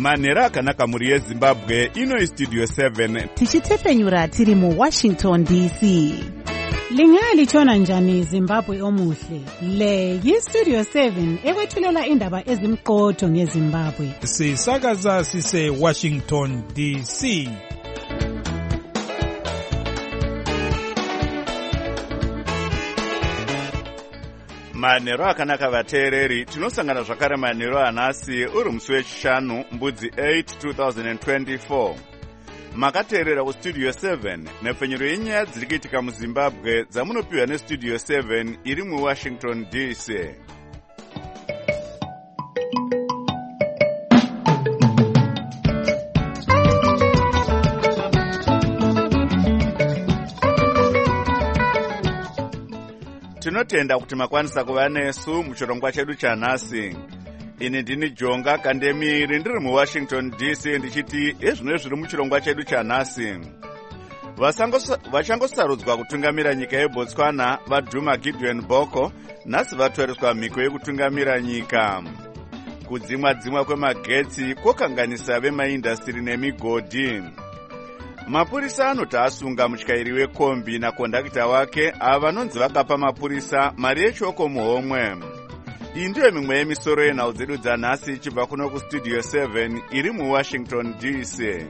manhero akanaka muri yezimbabwe. Ino Studio 7 tichitefenyura tiri mu Washington DC. Lingalitshona njani Zimbabwe omuhle? Le yi-Studio 7 ekwethulela indaba ezimqotho ngeZimbabwe. Sisakaza sise Washington DC. manhero akanaka vateereri. Tinosangana zvakare manhero anhasi uri musi wechishanu mbudzi 8 2024. Makateerera kustudio 7 nepfenyuro yenyaya dziri kuitika muZimbabwe dzamunopiwa nestudio 7 iri muWashington DC. Tinotenda kuti makwanisa kuva nesu muchirongwa chedu chanhasi. Ini ndini Jonga Kandemiri ndiri muWashington DC ndichiti ezvino zviri muchirongwa chedu chanhasi. Vachangosarudzwa kutungamira nyika yeBotswana vaDhuma Gideon Boko nhasi vatwariswa mhiko yekutungamira nyika. Kudzimwa kwemagetsi kwokanganisa vemaindastiri nemigodhi. Mapurisa anoti asunga mutyairi wekombi nakondakita wake ava vanonzi vakapa mapurisa mari yechoko muhomwe. Iyi ndiyo mimwe yemisoro yenhau dzedu dzanhasi ichibva kuno kustudio 7 iri muWashington DC.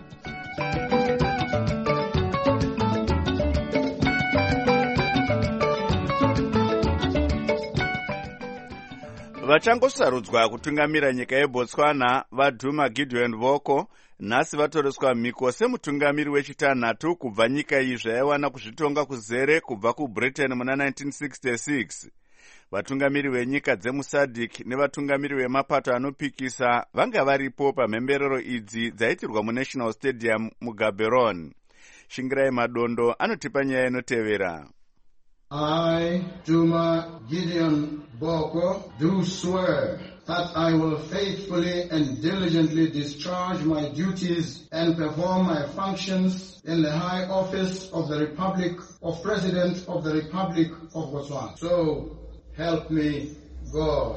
Vachangosarudzwa kutungamira nyika yeBotswana vaDhuma Gideon Boko nhasi vatoreswa mhiko semutungamiri wechitanhatu kubva nyika iyi zvaiwana kuzvitonga kuzere kubva kuBritain muna 1966. Vatungamiri venyika dzemuSADC nevatungamiri vemapato anopikisa vanga varipo pamhemberero idzi dzaitirwa muNational Stadium muGaborone. Shingirai Madondo anotipa nyaya inotevera. I, Dhuma Gideon Boko, do swear that I will faithfully and diligently discharge my duties and perform my functions in the high office of the Republic of President of the Republic of Botswana. So, help me God.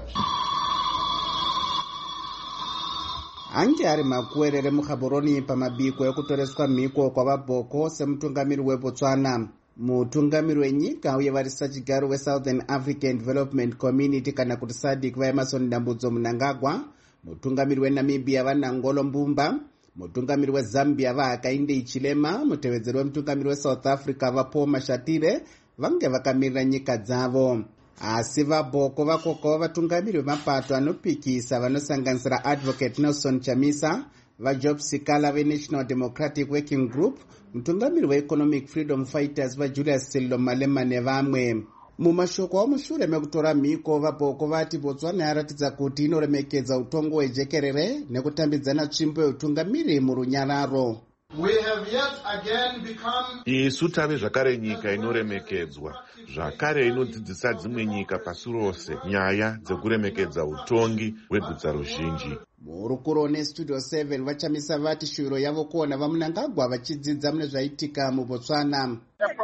Ange ari makuerere muGaborone pamabiko ekutoreswa mhiko kwavaBoko semutungamiri weBotswana. Mutungamiri wenyika uye varisachigaro weSouthern African Development Community kana kuti SADC vaEmerson Dambudzo Mnangagwa, mutungamiri weNamibia vaNangolo Mbumba, mutungamiri weZambia vaHakainde Hichilema, mutevedzeri wemutungamiri weSouth Africa vaPaul Mashatile vange vakamirira nyika dzavo. Asi vaBoko vakoko vatungamiri vemapato anopikisa vanosanganisira Advocate Nelson Chamisa, vaJob Sikala veNational Democratic Working Group, mutungamiri weEconomic Freedom Fighters vaJulius Sello Malema nevamwe. Mumashoko amushure mekutora mhiko vaBoko vati Botswana yaratidza kuti inoremekedza utongo hwejekerere nekutambidzana tsvimbo yeutungamiri murunyararo. We have yet again become isu tave zvakare nyika inoremekedzwa, zvakare inodzidzisa dzimwe nyika pasi rose nyaya dzekuremekedza utongi hwegutsa ruzhinji. Murukuro nestudio 7 vachamisa vati shuviro yavo kuona vaMnangagwa vachidzidza mune zvaitika muBotswana.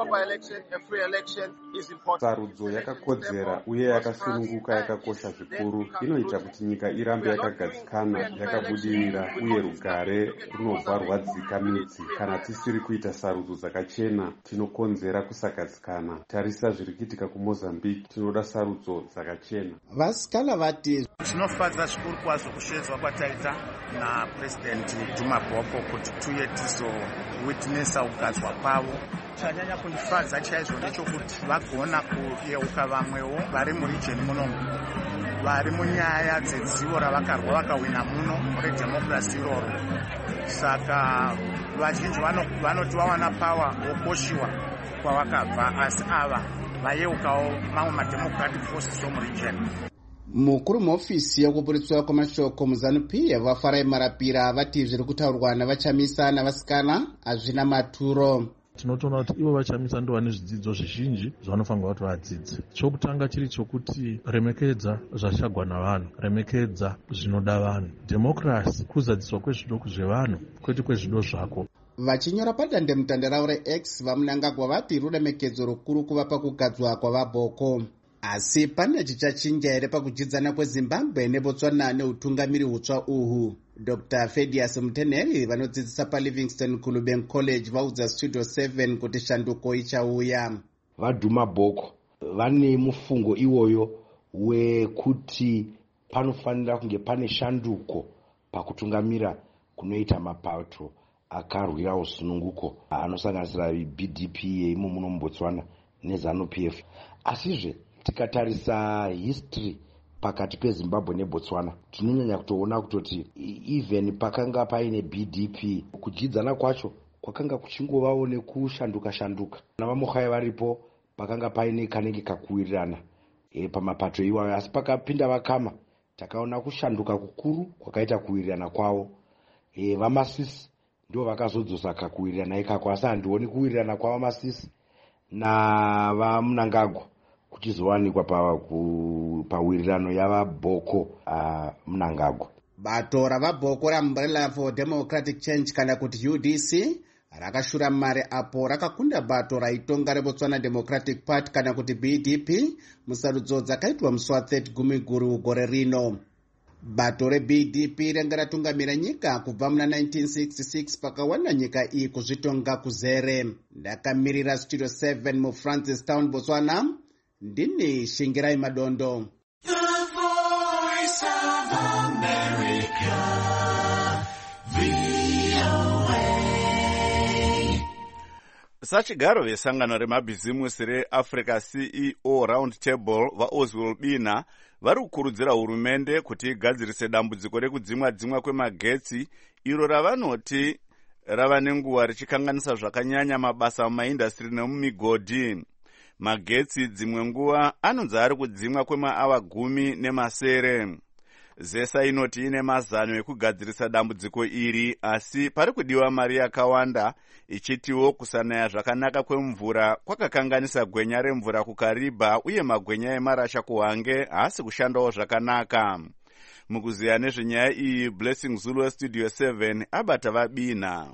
Sarudzo yakakodzera uye yakasununguka yakakosha zvikuru. Inoita kuti nyika irambe yakagadzikana, yakabudirira uye rugare runobva rwadzika midzi. Kana tisiri kuita sarudzo dzakachena, tinokonzera kusagadzikana. Tarisa zviri kuitika kuMozambique, tinoda sarudzo dzakachena. Vasikala vati tinofadza zvikuru kwazvo kushedzwa kwataita naPresident Dhuma Boko kuti tuye tizowitnesa kugadzwa kwavo. Chanyanya kundifadza chaizvo ndechokuti vagona kuyeuka vamwewo vari muregion munomu, vari munyaya dzedzivo ravakarwa vakawina muno redhemokirasi iroro. Saka vazhinji vanoti vawana pawa wokoshiwa kwavakabva, asi ava vayeukawo mamwe mademocratic forces omuregion. Mukuru muofisi yekuburitswa kwamashoko muZANU-PF vaFarai Marapira vati zviri kutaurwa navachamisa navasikana hazvina maturo. Tinotoona kuti ivo vachamisa ndo vane zvidzidzo zvizhinji zvavanofanirwa kuti vadzidze. Chokutanga chiri chokuti remekedza zvachagwa navanhu, remekedza zvinoda vanhu. Democracy kuzadziswa kwezvido zvevanhu kwete kwezvido zvako. Vachinyora padandemutande ravo reX vaMnangagwa vati ruremekedzo rukuru kuva pakugadzwa kwavaBoko. asi pane chichachinja here pakuchidzana kwezimbabwe nebotswana neutungamiri hutsva uhu? Dr. Fedias Muteneri vanodzidzisa paLivingston Kuluben College vaudza Studio 7 kuti shanduko ichauya. VaDuma Boko vane mufungo iwoyo wekuti panofanira kunge pane shanduko pakutungamira kunoita mapato akarwira usununguko anosanganisira BDP yeimo muno muBotswana neZANU-PF. Asizve tikatarisa history pakati peZimbabwe neBotswana tinonyanya kutoona kutoti even pakanga paine BDP kujidzana kwacho kwakanga kuchingovawo nekushanduka navamukhaya varipo pakanga paine kanenge kakuwirirana pamapato iwayo, asi pakapinda vakama takaona kushanduka kukuru kwakaita kuwirirana kwavo. VaMasisi ndio vakazodzosa kakuwirirana ikako, asi handioni kuwirirana kwavaMasisi navaMnangagwa kuchizowanikwa pawirirano yavaBhoko Mnangagwa. Bato ravaBhoko raUmbrella for Democratic Change kana kuti UDC rakashura mare apo rakakunda bato raitonga reBotswana Democratic Party kana kuti BDP musarudzo dzakaitwa musi wa30 Gumiguru gore rino. Bato reBDP renga ratungamira nyika kubva muna 1966 pakawana nyika iyi kuzvitonga kuzere. Ndakamirira Studio 7 muFrancistown, Botswana. Ndini Shingirai Madondo. The Voice of America, VOA. Sachigaro vesangano remabhizimusi reAfrica CEO Round Table vaOswald Bina vari kukurudzira hurumende kuti igadzirise dambudziko rekudzimwa kwemagetsi iro ravanoti rava nenguva richikanganisa zvakanyanya mabasa mumaindastri nemumigodhi. Magetsi dzimwe nguva anonzi ari kudzimwa kwemaawa 10 Zesa inoti ine mazano ekugadzirisa dambudziko iri, asi pari kudiwa mari yakawanda, ichitiwo kusanaya zvakanaka kwemvura kwakakanganisa gwenya remvura kuKariba uye magwenya emarasha kuHwange haasi kushandawo zvakanaka. Mukuziya nezvenyaya iyi, Blessing Zulu weStudio 7 abata vaBina.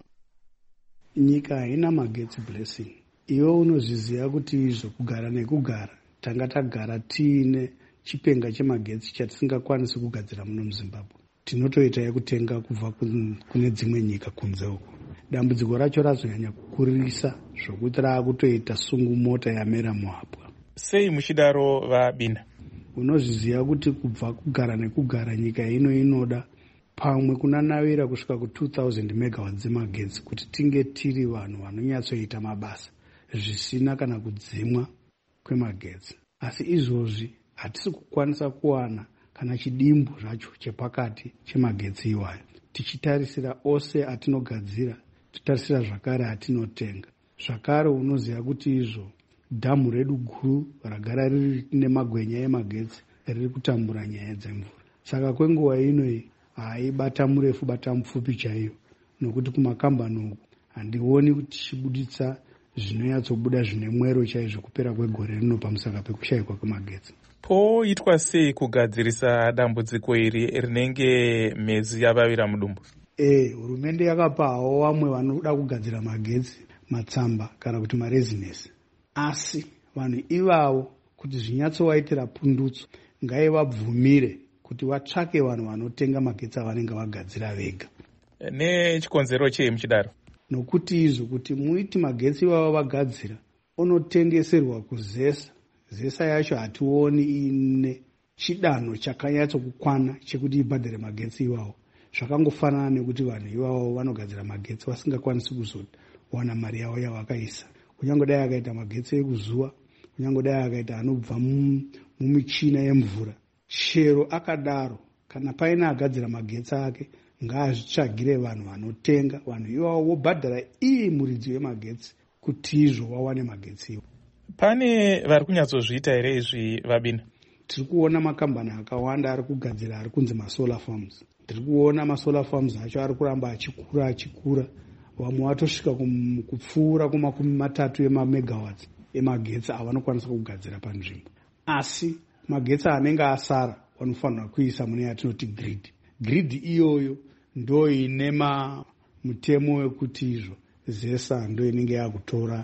Nyika haina magetsi, Blessing. Iwe unozviziva kuti izvo kugara nekugara tanga tagara tiine chipenga chemagetsi chatisingakwanisi kugadzira muno muZimbabwe. Tinotoita yekutenga kubva kune dzimwe nyika kunze uko. Dambudziko racho razonyanya kukurisa zvokuti raakutoita sungumota yamera muhapwa. Sei muchidaro vaBina? Unozviziva kuti kubva kugara nekugara nyika ino inoda pamwe kunanavira kusvika ku2000 megawatts dzemagetsi kuti tinge tiri vanhu vanonyatsoita mabasa zvisina kana kudzimwa kwemagetsi. Asi izvozvi hatisi kukwanisa kuwana kana chidimbu zvacho chepakati chemagetsi iwayo. Tichitarisira ose atinogadzira, titarisira zvakare atinotenga. Zvakare unoziva kuti izvo dhamu redu guru ragara riri nemagwenya emagetsi riri kutambura nyaya dzemvura. Saka kwenguva inoyi haibata murefu bata mupfupi chaiyo, nokuti kumakambani uku handioni kuti tichibuditsa zvinonyatsobuda zvine mwero chaizvo kupera kwegore rino pamusaka pekushayikwa kwemagetsi. Poitwa sei kugadzirisa dambudziko iri rinenge mhezi yavavira mudumbu? Hurumende yakapawo vamwe vanoda kugadzira magetsi matsamba kana kuti marezinesi. Asi vanhu ivavo kuti zvinyatsowaitira pundutso ngaivabvumire kuti vatsvake vanhu vanotenga magetsi avanenge vagadzira vega. Nechikonzero chei muchidaro? Nokuti izvo kuti muiti magetsi ivavo vagadzira onotengeserwa kuZesa. Zesa yacho hationi ine chidanho chakanyatsokukwana chekuti ibhadhare magetsi iwawo. Zvakangofanana nekuti vanhu ivavo vanogadzira magetsi vasingakwanisi kuzowana mari yavo yavakaisa. Kunyangodai akaita magetsi ekuzuva, kunyangodai akaita anobva mumichina yemvura. Chero akadaro, kana paine agadzira magetsi ake, ngaazvitsvagire vanhu vanotenga, vanhu ivavo vobhadhara muridzi wemagetsi kuti izvo wawane magetsi iwo. Pane vari kunyatsozviita here izvi vaBina? Tiri kuona makambani akawanda ari kugadzira ari kunzi masolar farms. Tiri kuona masolar farms acho ari kuramba achikura. Vamwe watosvika kupfuura ku30 emamegawatts emagetsi avanokwanisa kugadzira panzvimbo. Asi magetsi anenge asara vanofanira kuisa mune yatinoti grid. Grid iyoyo ndo ine mutemo wekuti izvo Zesa ndo inenge yakutora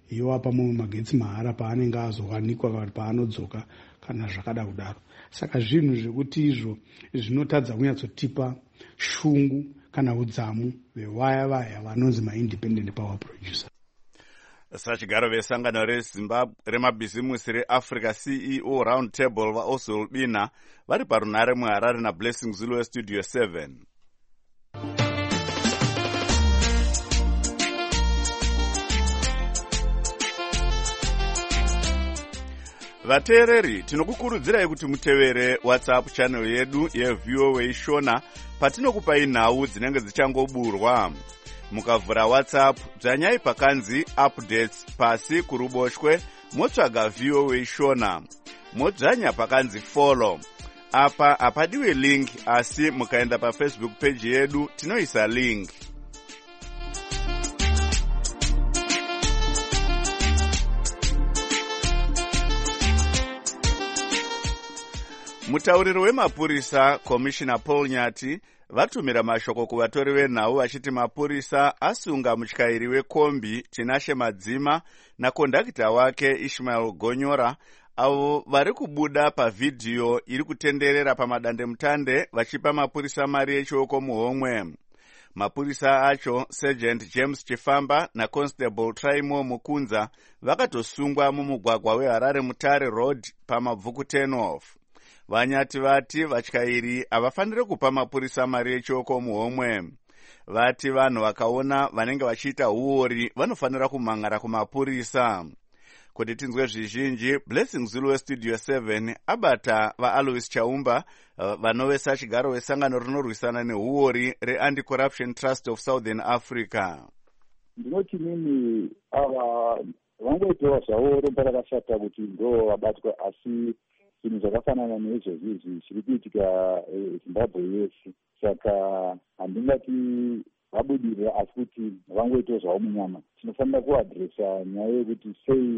yowapa mumwe magetsi mahara paanenge azowanikwa kuti paanodzoka kana zvakada kudaro. Saka zvinhu zvekuti izvo zvinotadza kunyatsotipa shungu kana udzamu vewaya vaya vanonzi maindependent power producer. Sachigaro vesangano remabhizimusi reAfrica CEO Round Table vaOswald Bina vari parunare muHarare naBlessing Zulu weStudio 7. Vateereri, tinokukurudzirai kuti mutevere WhatsApp channel yedu yeVOA Shona patinokupai nhau dzinenge dzichangoburwa. Mukavhura WhatsApp dzvanyai pakanzi updates pasi kuruboshwe motsvaga VOA Shona. Modzvanya pakanzi follow. Apa hapadiwe link asi mukaenda paFacebook page yedu tinoisa link. Mutauriri wemapurisa Commissioner Paul Nyati vatumira mashoko kuvatori venhau vachiti mapurisa asunga mutyairi wekombi Tinashe Madzima nakondakita wake Ishmael Gonyora avo vari kubuda pavhidhiyo iri kutenderera pamadandemutande vachipa mapurisa mari yechioko muhomwe. Mapurisa acho Sergeant James Chifamba naConstable Traimo Mukunza vakatosungwa mumugwagwa weHarare Mutare Road pamabvuku 10 off. Vanyati vati vatyairi havafaniri kupa mapurisa mari yechioko muhomwe. Vati vanhu vakaona vanenge vachiita uori vanofanira kumhangara kumapurisa. Kuti tinzwe zvizhinji, Blessing Zulu weStudio 7 abata vaAlois Chaumba vanovesa chigaro vesangano rinorwisana neuori reAnti-Corruption Trust of Southern Africa. Ndinoti nini ava vangoitawo zvavo romba rakashata kuti ndo vabatwa, asi zvinhu zvakafanana neizvozvi zviri kuitika Zimbabwe yese. Saka handingati vabudirira asi kuti vangoitawo zvavo munyama. Tinofanira kuadhiresa nyaya yekuti sei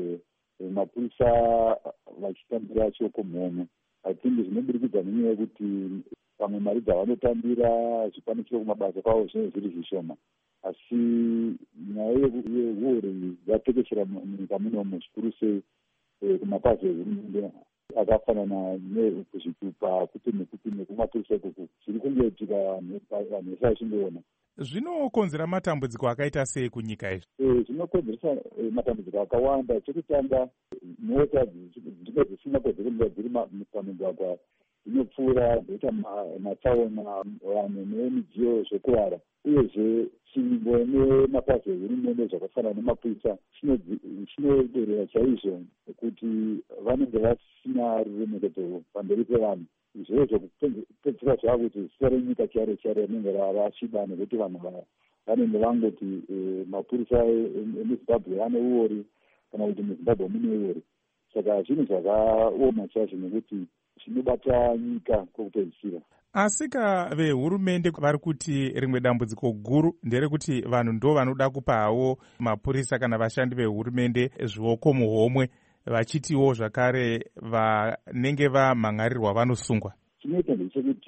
mapurisa vachitambira chioko muhomwe. I think zvinobudikidza nenyaya yekuti pamwe mari dzavanotambira zvikwanisiro kumabasa kwavo zvinenge zviri zvishoma. Asi nyaya yeuori yatekeshera munyika munomu zvikuru sei kumapazi ehurumende akafanana nekuzvitupa kuti nekumapurisa ikoko zviri kungoitika vanhu vese vachingoona. Zvinokonzera matambudziko akaita sei kunyika izvi? Zvinokonzeresa matambudziko akawanda. Chekutanga, mota dzinenge dzisina kwadzinoenda dziri pamigwagwa dzinopfuura dzoita matsaona, vanhu nemidziyo zvekurara. Uyezve chingo nemapazi ehurumende zvakafanana nemapurisa chinoderera chaizvo kuti vanenge vasina ruremekedzo pamberi pevanhu. Izvozvo kupedzisira zvava kuti zita renyika chare rinenge rasviba nekuti vanhu vanenge vangoti mapurisa emuzimbabwe ane uori kana kuti muzimbabwe mune uori. Saka zvinhu zvakaoma chaizvo nekuti zvinobata nyika kwokupedzisira. Asika vehurumende vari kuti rimwe dambudziko guru nderekuti vanhu ndo vanoda kupa havo mapurisa kana vashandi vehurumende zvioko muhomwe, vachitiwo zvakare vanenge vamhangarirwa vanosungwa. Chinoita ndechekuti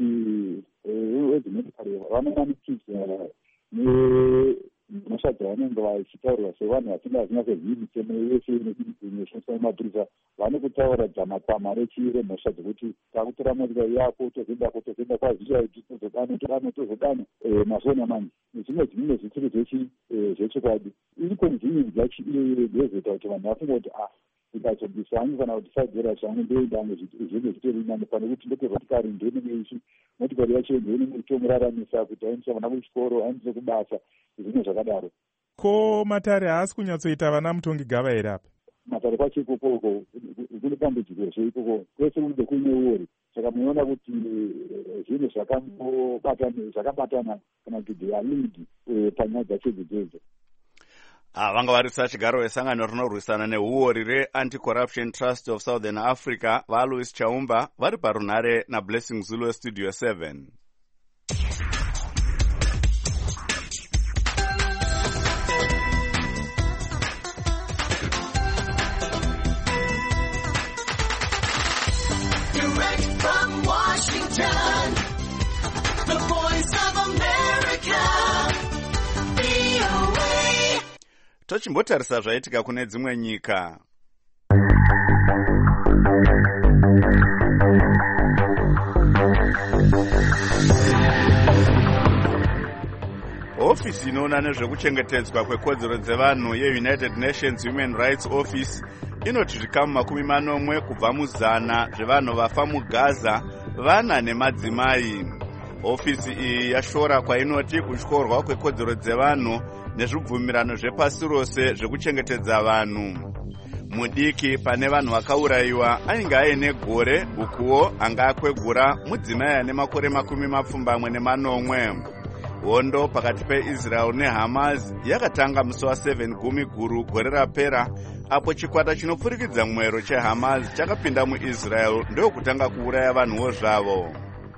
vezimotokari vanomanikidza nemashadzi vanenge vachitaurirwa sevanhu vasingazivi mitemo yese inoshandiswa nemapurisa. Vanokutaura dzamakwama rechiremhosva dzekuti takutora motikari yako tozoenda kwazviraiti tozodano mazuva namani. Zvimwe zvisiri zvechokwadi. Inconvenience yachizoita kuti vanhu vafunga kuti ndikazobvisa hangu kana kuti tisagera zvangu ndoenda zvinenge zvitori nani pane kuti ndokweva motikari ndonenge ichi motikari yacho ndonenge itomuraramisa kuti aendesa vana kuchikoro aendese kubasa zvimwe zvakadaro. Ko Matare haasi kunyatsoita vana mutongi gava here apa? Matare kwacho ikoko kune dambudziko ikoko kwese kunenge kuine uori. Saka munoona kuti zvinhu zvakabatana kana kuti they are linked panyaya dzacho idzodzo. Vanga varisa chigaro vesangano rinorwisana neuori reAnti-Corruption Trust of Southern Africa vaAlois Chaumba vari parunare naBlessing Zulu weStudio 7. Direct from Washington, the voice of America, VOA. tochimbotarisa zvaitika kune dzimwe nyika. Ofisi inoona nezvekuchengetedzwa kwekodzero dzevanhu yeUnited Nations Human Rights Office inoti zvikamu 40 kubva muzana zvevanhu vafa muGaza vana nemadzimai. Ofisi iyi yashora kwainoti kutyorwa kwekodzero dzevanhu nezvibvumirano zvepasi rose zvekuchengetedza vanhu. Mudiki pane vanhu vakaurayiwa ainge aine gore ukuwo anga akwegura mudzimai ane makore 40 hondo pakati peIsrael neHamas yakatanga musi wa7 Gumiguru gore rapera, apo chikwata chinopfurikidza mwero cheHamas chakapinda muIsrael ndokutanga kuuraya vanhuwo zvavo.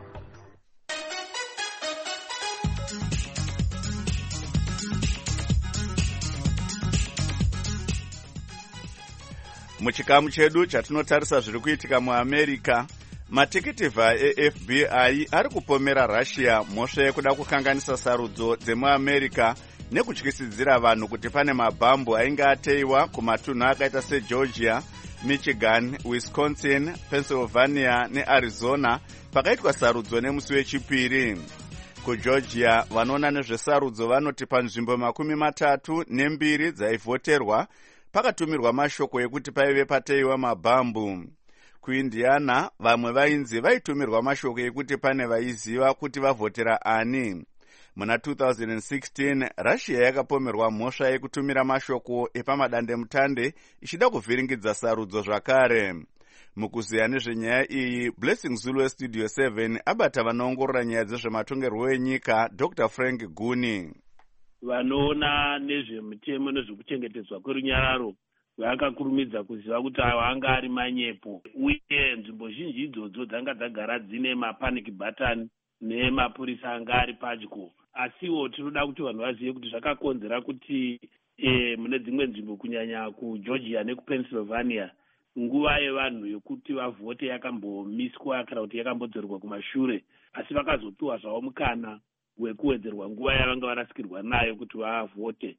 Muchikamu chedu chatinotarisa zviri kuitika muAmerica, matikitiva eFBI ari kupomera Russia mhosva yekuda kukanganisa sarudzo dzemuAmerica nekutyisidzira vanhu kuti pane mabhambu ainge ateiwa kumatunhu akaita seGeorgia, Michigan, Wisconsin, Pennsylvania neArizona pakaitwa sarudzo nemusi wechipiri. KuGeorgia vanoona nezvesarudzo vanoti panzvimbo 32 dzaivhoterwa pakatumirwa mashoko ekuti paive pateiwa mabhambu. KuIndiana vamwe vainzi vaitumirwa mashoko ekuti pane vaiziva kuti vavhotera ani. Muna 2016 Russia yakapomerwa mhosva yekutumira mashoko epamadandemutande ichida kuvhiringidza sarudzo zvakare. Mukuziya nezvenyaya iyi, Blessing Zulu weStudio 7 abata vanoongorora nyaya dzezvematongerwo enyika Dr. Frank Guni. Vanoona nezvemutemo nezvekuchengetedzwa kwerunyararo vakakurumidza kuziva kuti avo anga ari manyepo, uye nzvimbo zhinji idzodzo dzanga dzagara dzine mapanic button nemapurisa anga ari padyo. Asiwo tinoda kuti vanhu vazive kuti zvakakonzera kuti mune dzimwe nzvimbo kunyanya kuGeorgia nekuPennsylvania nguva yevanhu yokuti vavhote yakambomiswa kana kuti yakambodzorwa kumashure, asi vakazopiwa zvavo mukana wekuwedzerwa nguva yavanga varasikirwa nayo kuti vavhote.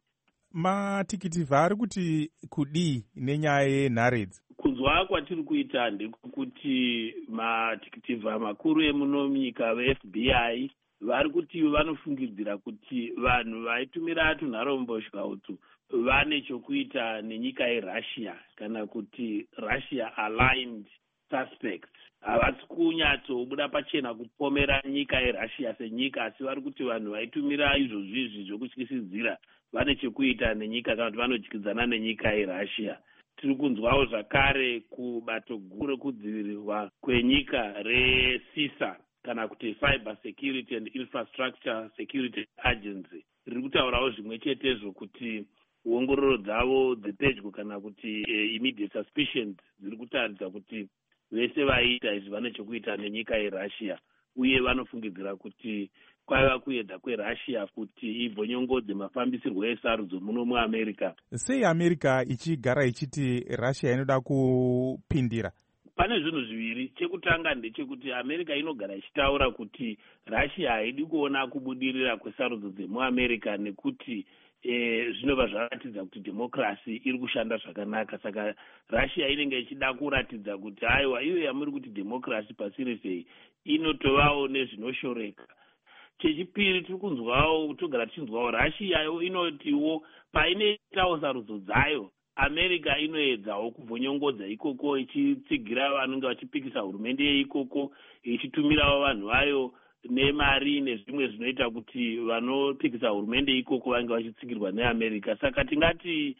Matikitivha ari kuti kudii nenyaya yenharedzi? Kunzwa kwatiri kuita ndekuti matikitivha makuru emunyika veFBI vari kuti vanofungidzira kuti vanhu vaitumira tunharomboshka utu vane chokuita nenyika yeRussia kana kuti Russia aligned suspects. Havasi kunyatsobuda pachena kupomera nyika yeRussia senyika, asi vari kuti vanhu vaitumira izvozvizvi zvokutyisidzira vane chekuita nenyika kana kuti vanodyidzana nenyika yeRussia. Tiri kunzwawo zvakare kubato guru rekudzivirirwa kwenyika reCISA kana kuti Cyber Security and Infrastructure Security Agency riri kutaurawo zvimwe chetezvo kuti ongororo dzavo dzepedyo kana kuti immediate suspicions dziri kutaridza kuti vese vaiita izvi vane chekuita nenyika yeRussia, uye vanofungidzira kuti kwaiva kuedza kweRussia kuti ibvonyongodze mafambisirwo esarudzo muno muAmerica. Sei America ichigara ichiti Russia inoda kupindira? Pane zvinhu zviviri. Chekutanga ndechekuti America inogara ichitaura kuti Russia haidi kuona kubudirira kwesarudzo dzemuAmerica nekuti zvinobva zvaratidza kuti democracy iri kushanda zvakanaka. Saka Russia inenge ichida kuratidza kuti aiwa iyo yamuri kuti democracy pasi rese inotovawo nezvinoshoreka. Chechipiri tiri kunzwawo, togara tichinzwawo Russia inotiwo painoitawo sarudzo dzayo America inoedzawo kubvonyongodza ikoko ichitsigira vanenge vachipikisa hurumende yeikoko, ichitumirawo vanhu vayo nemari nezvimwe zvinoita kuti vanopikisa hurumende ikoko vange vachitsigirwa neAmerica. Saka tingati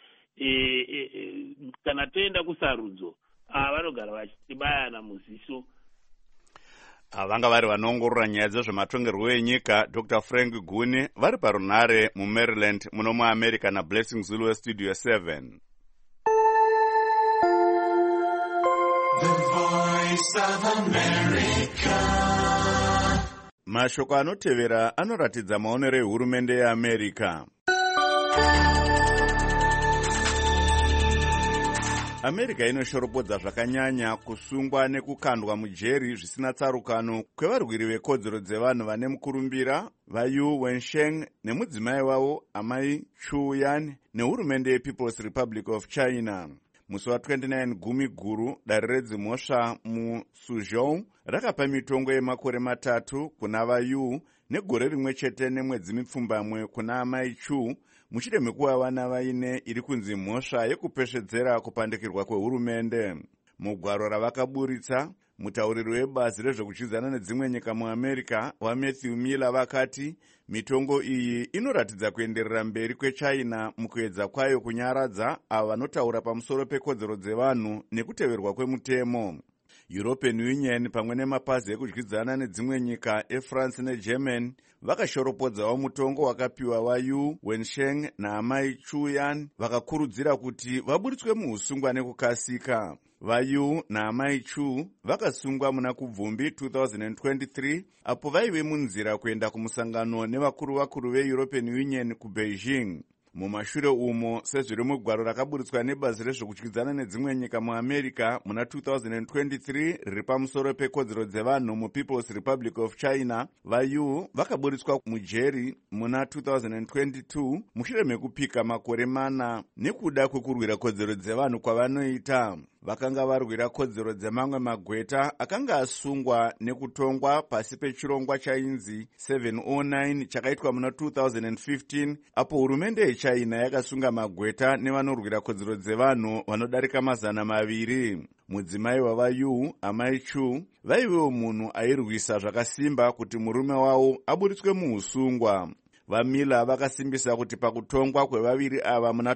kana toenda kusarudzo vanogara vachibayana muziso. Vanga vari vanoongorora nyaya dzezvematongerwo enyika Dr. Frank Guni vari parunhare muMaryland muno muAmerica naBlessing Zulu weStudio 7. The Voice of America. Mashoko anotevera anoratidza maonero ehurumende yeAmerica. America inoshoropodza zvakanyanya kusungwa nekukandwa mujeri zvisina tsarukano kwevarwiri vekodzero dzevanhu vane mukurumbira vayu Wensheng nemudzimai wavo amai Chu Yan nehurumende yePeople's Republic of China. Musi wa29 gumi guru dare redzimhosva muSuzhou rakapa mitongo yemakore 3 kuna vayu negore rimwe chete nemwedzi mipfumbamwe kuna amai Chu mushure mekuva vana vaine iri kunzi mhosva yekupesvedzera kupandikirwa kwehurumende. Mugwaro ravakaburitsa, mutauriri webazi rezvekuchidzana nedzimwe nyika muAmerica waMatthew Miller vakati mitongo iyi inoratidza kuenderera mberi kweChina mukuedza kwayo kunyaradza avo vanotaura pamusoro pekodzero dzevanhu nekuteverwa kwemutemo. European Union pamwe nemapazi ekudyidzana nedzimwe nyika eFrance neGermany vakashoropodzawo mutongo wakapiwa vayu Wensheng naamai Chu Yan vakakurudzira kuti vaburitswe muusungwa nekukasika. Vayu naamai Chu vakasungwa muna kubvumbi 2023 apo vaive munzira kuenda kumusangano nevakuru veEuropean Union kuBeijing. Mumashure umo, sezviri mugwaro rakaburitswa nebazi rezvekudyidzana nedzimwe nyika muAmerica muna 2023 riri pamusoro pekodzero dzevanhu muPeople's Republic of China, vayu vakaburitswa mujeri muna 2022 mushure mekupika makore 4 nekuda kwekurwira kodzero dzevanhu kwavanoita. Vakanga varwira kodzero dzemamwe magweta akanga asungwa nekutongwa pasi pechirongwa chainzi 709 chakaitwa muna 2015 apo hurumende yeChina yakasunga magweta nevanorwira kodzero dzevanhu vanodarika 200. Mudzimai wavayu amai Chu vaivewo munhu airwisa zvakasimba kuti murume wavo aburitswe muusungwa. VaMiller vakasimbisa kuti pakutongwa kwevaviri ava muna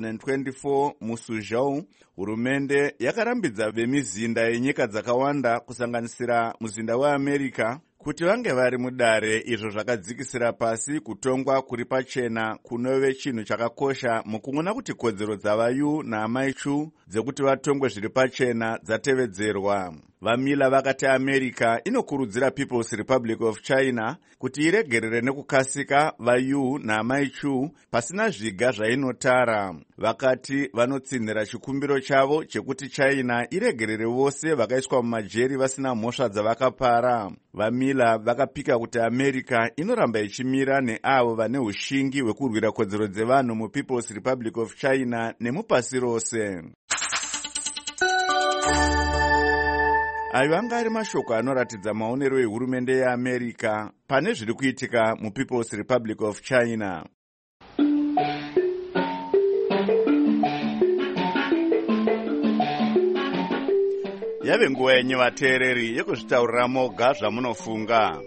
2024 muSuzhou, hurumende yakarambidza vemizinda yenyika dzakawanda kusanganisira muzinda weAmerica kuti vange vari mudare, izvo zvakadzikisira pasi kutongwa kuri pachena kunove chinhu chakakosha mukuona kuti kodzero dzavayu naamai Chu dzekuti vatongwe zviri pachena dzatevedzerwa. VaMiller vakati America inokurudzira People's Republic of China kuti iregerere nekukasika vayu naamai Chu pasina zviga zvainotara. Vakati vanotsinhira chikumbiro chavo chekuti China iregerere vose vakaiswa mumajeri vasina mhosva dzavakapara. VaMiller vakapika kuti America inoramba ichimira neavo vane ushingi hwekurwira kodzero dzevanhu muPeople's Republic of China nemupasi rose. Ayo anga ari mashoko anoratidza maonero ehurumende yeAmerica pane zviri kuitika muPeople's Republic of China. Yave nguva yenyu vateereri yekuzvitaurira moga zvamunofunga.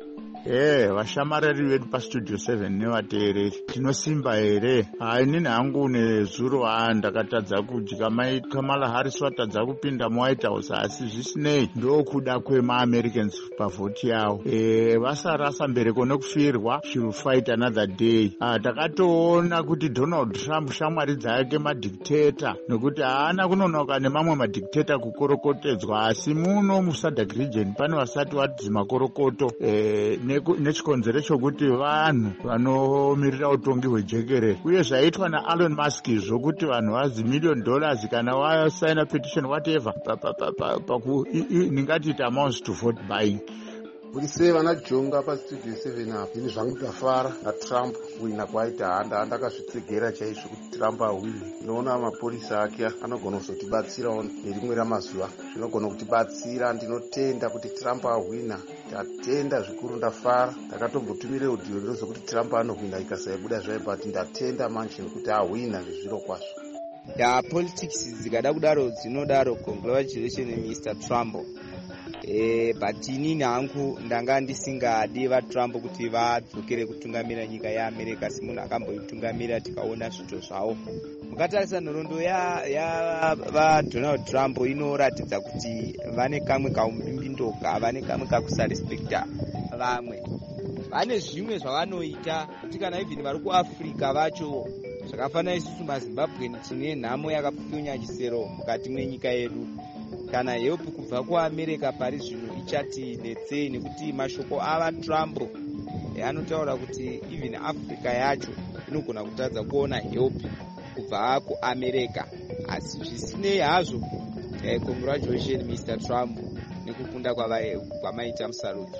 Vashamarari vedu pastudio 7 nevateereri tinosimba here? Inini hangu nezuro ndakatadza kudya Kamala Harris watadza kupinda muWhite House, asi zvisinei ndokuda kwemaAmericans pavhoti yavo. Vasarasa mbereko nekufirwa, she will fight another day. Takatoona kuti Donald Trump shamwari dzake madictator, nekuti haana kunonoka nemamwe madictator kukorokotedzwa, asi muno muSadak region pane vasati wadzi makorokoto nechikonzero chokuti vanhu vanomirira utongi hwejekerere, uye zvaitwa naElon Musk zvokuti vanhu vazi $1 million kana wasaina petition whatever ningati it amounts to vote buying. Kulise vanajonga pastudio 7 apa ini zvangu ndafara naTrump kuwina kwaita handakazvitsegera chaizvo kuti Trump awine. Ndinoona mapurisa ake anogona kuzotibatsirawo nerimwe ramazuva, zvinogona kutibatsira. Ndinotenda kuti Trump awina, ndatenda zvikuru, ndafara. Ndakatombotumira udhiro ndinozokuti Trump anohwina ikasaibuda zvayo, but ndatenda manje kuti awina nezviro kwazvo. Politics dzikada kudaro dzinodaro congratulation Mr. Trump. But inini hangu ndanga ndisingadi vaTrump kuti vadzokere kutungamira nyika yeAmerica semunhu akamboitungamira tikaona zvito zvavo. Mukatarisa nhoroondo yaDonald Trump inoratidza kuti vane kamwe kaumbimbindo,ka vane kamwe kakusarespekta vamwe. Vane zvimwe zvavanoita kuti kana even vari kuAfrica vacho zvakafanana isusu maZimbabweni tine nhamo yakapfunya chisero mukati mwenyika yedu. Kana help kubva kuAmerica pari zvino ichati netsei, nekuti mashoko ava Trump anotaura kuti even Africa yacho inogona kutadza kuona help kubva kuAmerica. asi zvisinei hazvo congratulation Mr Trump nekukunda kwamaita musarudzo.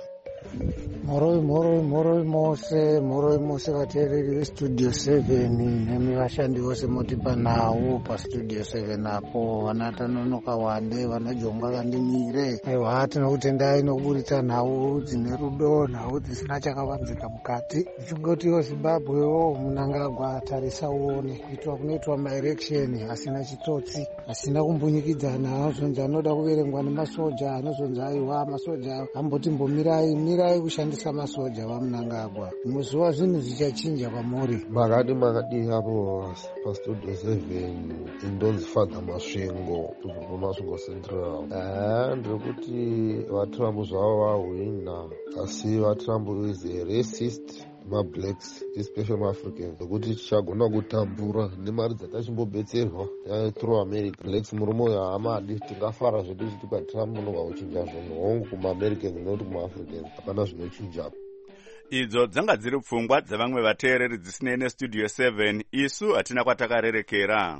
Moroi mose vateereri vestudio 7 nemi vashandi vose motipa nawo pastudio 7 apo vana tanonoka wande vana jonga kandimire aiwa tinokutendai nokuburitsa nhau dzine rudo, nhau dzisina chakavanzika mukati ndichongotiwo Zimbabwewo Mnangagwa tarisa uone kuitwa kunoitwa maelection asina chitsotsi asina kumbunyikidzana azonzi anoda kuverengwa nemasoja anozonzi aiwa masoja amboti mirai kushandisa masoja vaMnangagwa. Muzuva zvinhu zvichachinja kwamuri. Makadi hapo pastudio 7 indonzi Father Masvingo Masvingo Central. Ndikuti vaTrump zvavo vahwina asi vaTrump is a racist mablacks especially maAfricans nokuti tichagona kutambura nemari dzatachimbobetserwa through America. Blacks murume uyo haamadi tingafara zvedu chiti paTrump unobva kuchinja zvinhu hongu kumaAmericans nekuti kumaAfricans hapana zvinochinjapo. Idzo dzanga dziri pfungwa dzavamwe vateereri dzisinei nestudio 7 isu hatina kwatakarerekera.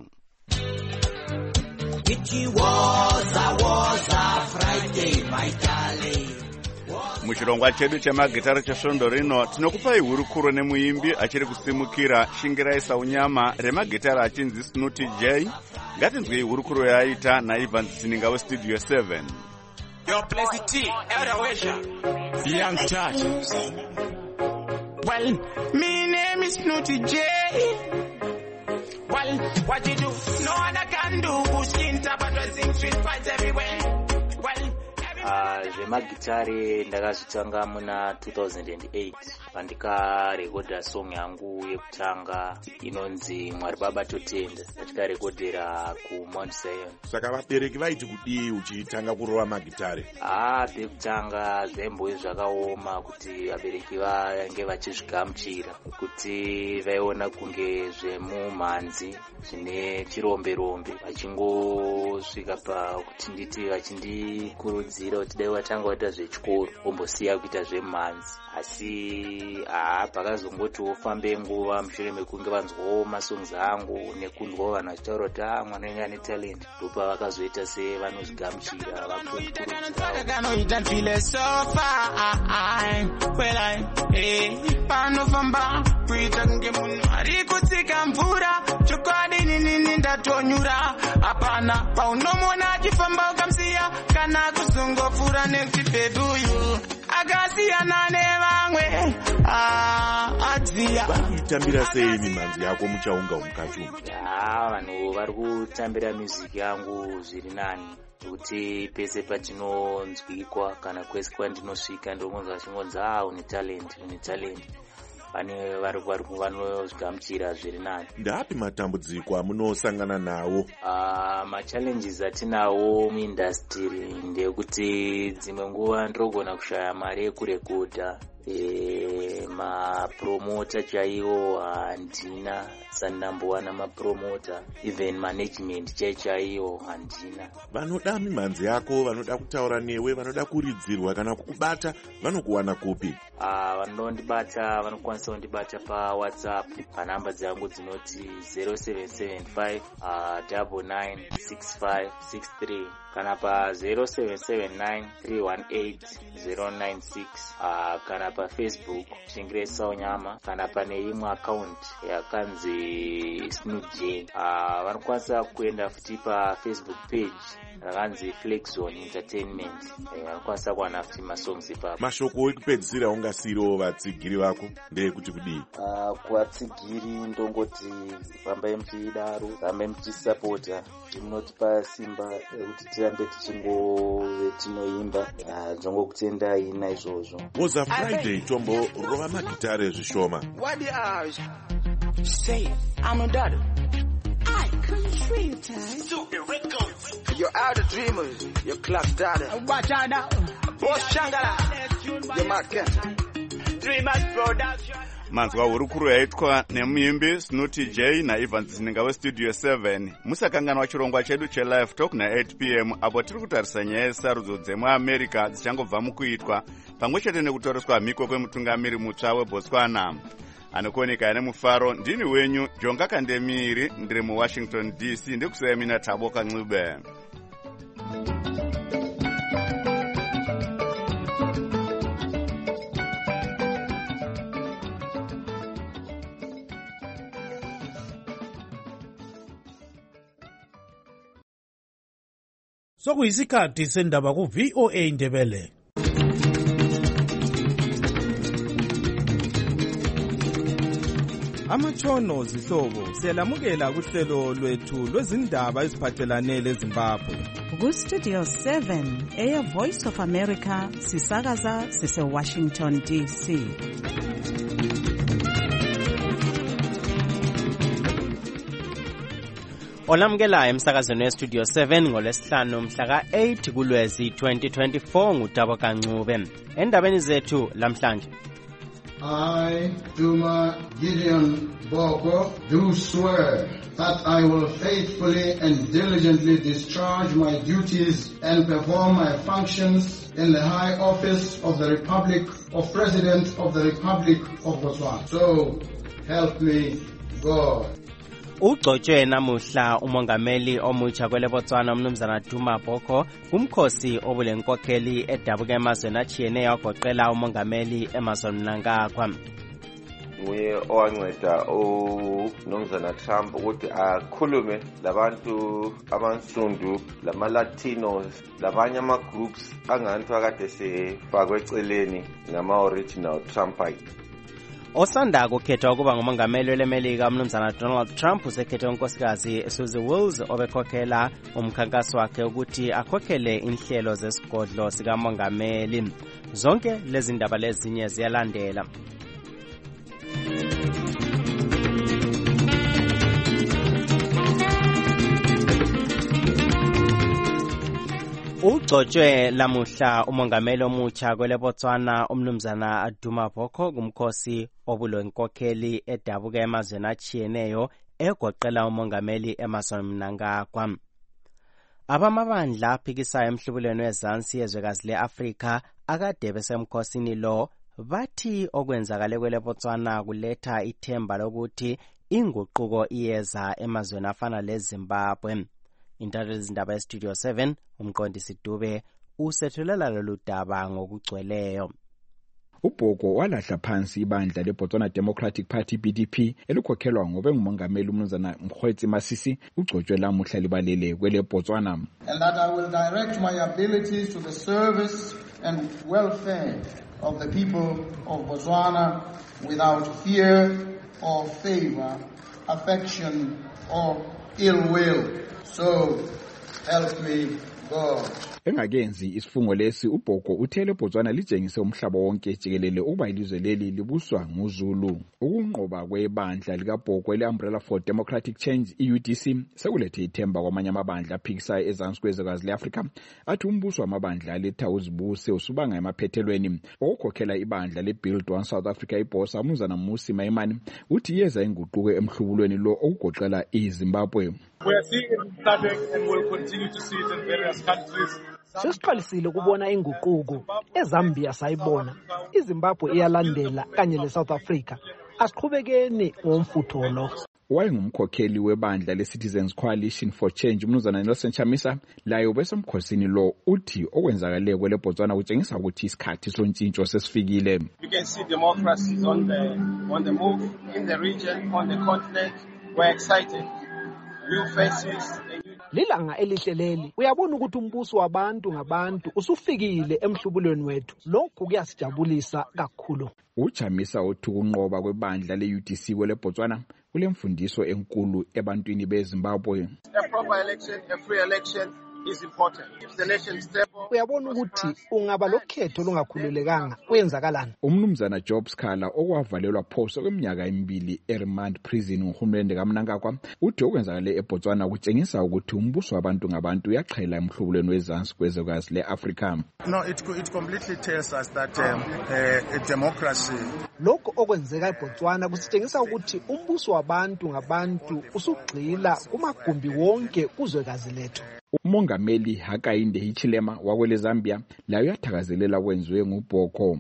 Muchirongwa chedu chemagitari chesvondo rino tinokupai hurukuro nemuimbi achiri kusimukira Shingirai Saunyama remagitari achinzi Snooty J. Ngatinzwei hurukuro yaaita naIvan Sininga westudio 7. Your place T, Elder Young Touch. Well, me name is Snooty J. Well, what you do, no other can do. Skin tap and sing street fights everywhere. Well, zvemagitare ndakazvitanga muna 2008 pandikarekodha song yangu yekutanga inonzi Mwari Baba Totenda yatikarekodhera kuMount Zion. Saka vabereki vaiti kudii uchitanga kurova magitare? Pekutanga zvaimbowe zvakaoma kuti vabereki vange vachizvigamuchira kuti vaiona kunge zvemumhanzi zvine chirombe-rombe vachingosvika pakuti nditi vachindikurudzira kuti dai watanga waita zvechikoro ombosiya kuita zvemhanzi. Asi pakazongoti wofambe nguva mushure mekunge vanzwawo masongs angu nekundwawo vanhu vachitaura kuti mwana wenyu ane talent ndopa vakazoita sevanozvigamuchira panofamba kuita kunge munhu ari kutsika mvura chokwadi nini ndatonyura hapana paunomona achifamba ukamsiya kana kuzongopfuura nekuti bebuyu akasiyana nevamwe adziya. Vari kuitambira sei mimhanzi yako muchaunga umukati umu? Vanhu vari kutambira muziki yangu zviri nani kuti pese patinonzwikwa kana kwese kwandinosvika ndokunzi vachingonzi une talent. Pane vari vanozvigamuchira zviri nani. Ndapi matambudziko amunosangana nawo? Machallenges atinawo muindastry ndekuti dzimwe nguva ndinogona kushaya mari yekurekodha. Mapromota chaiwo handina sandambowana mapromota, even management chaiwo handina. Vanoda mimhanzi yako, vanoda kutaura newe, vanoda kuridzirwa kana kukubata, vanokuwana kupi? Vanondibata vanokwanisa kundibata paWhatsApp panhamba dzangu dzinoti 0775 996563 kana pa 0779 318 096 kana pa Facebook Shingirai Saunyama kana pane imwe account yakanzi Snooty J. Vanokwanisa kuenda futi pa Facebook page rakanzi Flexzone Entertainment. Vanokwanisa kuwana futi masongs ipapo. Mashoko ekupedzisira ungasiro vatsigiri vako ndeyekuti kudii? Kuvatsigiri ndongoti rambai muchidaro, rambai muchisapota, munotipa simba kuti tirambe tinoimba. Ndongokutendai naizvozvo. Woza Friday tombo rova magitare zvishoma. What the hours? Say, I'm a daughter. I contributor. Super records. You're out of dreamers. You're class daughter. Watch out now. Boss Changala. You're my cat. Dreamers production. Manzwa hurukuro yaitwa nemuimbi Snooty J naIvan Sininga westudio 7. Musakanganwa chirongwa chedu chelive talk na 8 p.m. apo tiri kutarisa nyaya yesarudzo dzemuAmerica dzichangobva mukuitwa pamwe chete nekutauriswa mhiko kwemutungamiri mutsva weBotswana. anokuoneka nemufaro ndini wenyu Jonga Kandemiri ndiri muWashington DC ndikusaya mina Thabo Kancube. Sokuyisikhathi sendaba ku VOA Ndebele. Amatshono zihlobo siyalamukela kuhlelo lwethu lwezindaba eziphathelane leZimbabwe. Ku Studio 7 Air Voice of America sisakaza sise Washington DC. Olamukela emsakazweni weStudio 7 ngolwesihlanu mhla ka-8 kuLwezi 2024 nguThabo Kancube. Endabeni zethu lamhlanje. I, Duma Gideon Boko, do swear that I will faithfully and diligently discharge my duties and perform my functions in the high office of the Republic of President of the Republic of Botswana. So, help me God. Ugcotshwe namuhla umongameli omutsha kwele Botswana umnumzana Duma Boko kumkhosi obulenkokheli edabuka emazweni atshiyeneyo agoqela umongameli Emmerson Mnangagwa. Nguye owanceda uMnumzana Trump ukuthi akhulume labantu abansundu lama-Latinos labanye ama-groups angantu akade sefakwe eceleni ngama-original Trumpite. Osanda kukhethwa ukuba ngumongameli welemelika umnumzana Donald Trump usekhethe unkosikazi Susie Wills obekhokhela umkhankaso wakhe ukuthi akhokhele inhlelo zesigodlo sikamongameli. Zonke lezi ndaba lezinye ziyalandela. Ugcotshwe lamuhla umongameli omutsha kwele Botswana umnumzana Duma Boko kumkhosi obulenkokheli edabuka emazweni atshiyeneyo egoqela umongameli Emmerson Mnangagwa. Abamabandla aphikisayo emhlubulweni wezansi yezwekazi le-Afrika akade besemkhosini lo bathi okwenzakale kwele Botswana kuletha ithemba lokuthi inguquko iyeza emazweni afana leZimbabwe. Intatheli zindaba eStudio 7 umqondisi Dube usethulela lolu daba ngokugcweleyo. uBhoko walahla phansi ibandla leBotswana Democratic Party BDP elikhokhelwa ngobengumongameli umnumzana Mkhwetsi Masisi ugcotshwe lamuhla libalele kwele Botswana. And that I will direct my abilities to the service and welfare of the people of Botswana without fear or favor, affection or ill will. So help me God. Engakenzi isifungo lesi uBhoko uthele Botswana lijengise umhlaba wonke jikelele ukuba ilizwe leli libuswa nguZulu. Ukunqoba kwebandla likaBhoko le-Umbrella for Democratic Change EUDC sekulethe ithemba kwamanye amabandla aphikisayo ezansi kwezwekazi le-Afrika athi umbuso wamabandla aletha uzibuse usubanga emaphethelweni. Okukhokhela ibandla le-Build One South Africa iBosa umnumzana Mmusi Maimane uthi yeza inguquko emhlubulweni lo okugoqela iZimbabwe. We are seeing it starting and will continue to see it in various countries. Sesiqalisile ukubona inguquko eZambia sayibona, iZimbabwe iyalandela kanye leSouth Africa. Asiqhubekeni ngomfutho lo. Wayengumkhokheli webandla leCitizens Coalition for Change umnumzana Nelson Chamisa layo besemkhosini lo uthi okwenzakale kwele Botswana kutshengisa ukuthi isikhathi sontshintsho sesifikile. You can see democracy is on the move in the region, on the continent. We're excited. New faces. Lilanga elihle leli uyabona ukuthi umbuso wabantu ngabantu usufikile emhlubulweni wethu. Lokhu kuyasijabulisa kakhulu. Uchamisa uthi ukunqoba kwebandla leUDC kwele Botswana kulemfundiso enkulu ebantwini beZimbabwe. A proper election, a free election is important. If the nation stable. Uyabona ukuthi ungaba lokhetho lungakhululekanga kwenzakalana. Umnumzana Job Scala okwavalelwa phoso kweminyaka emibili eRemand Prison nguhulumende kaMnangagwa uthi okwenzakale eBotswana kutshengisa ukuthi umbuso wabantu ngabantu uyaqhela emhlubulweni wezansi kwezwekazi leAfrika. No, it completely tells us that a democracy. Lokho okwenzeka eBotswana kusitshengisa ukuthi umbuso wabantu ngabantu usugxila kumagumbi wonke kuzwekazi lethu. umongameli Hakainde Hichilema wakwele Zambia layo yathakazelela kwenziwe nguBhoko.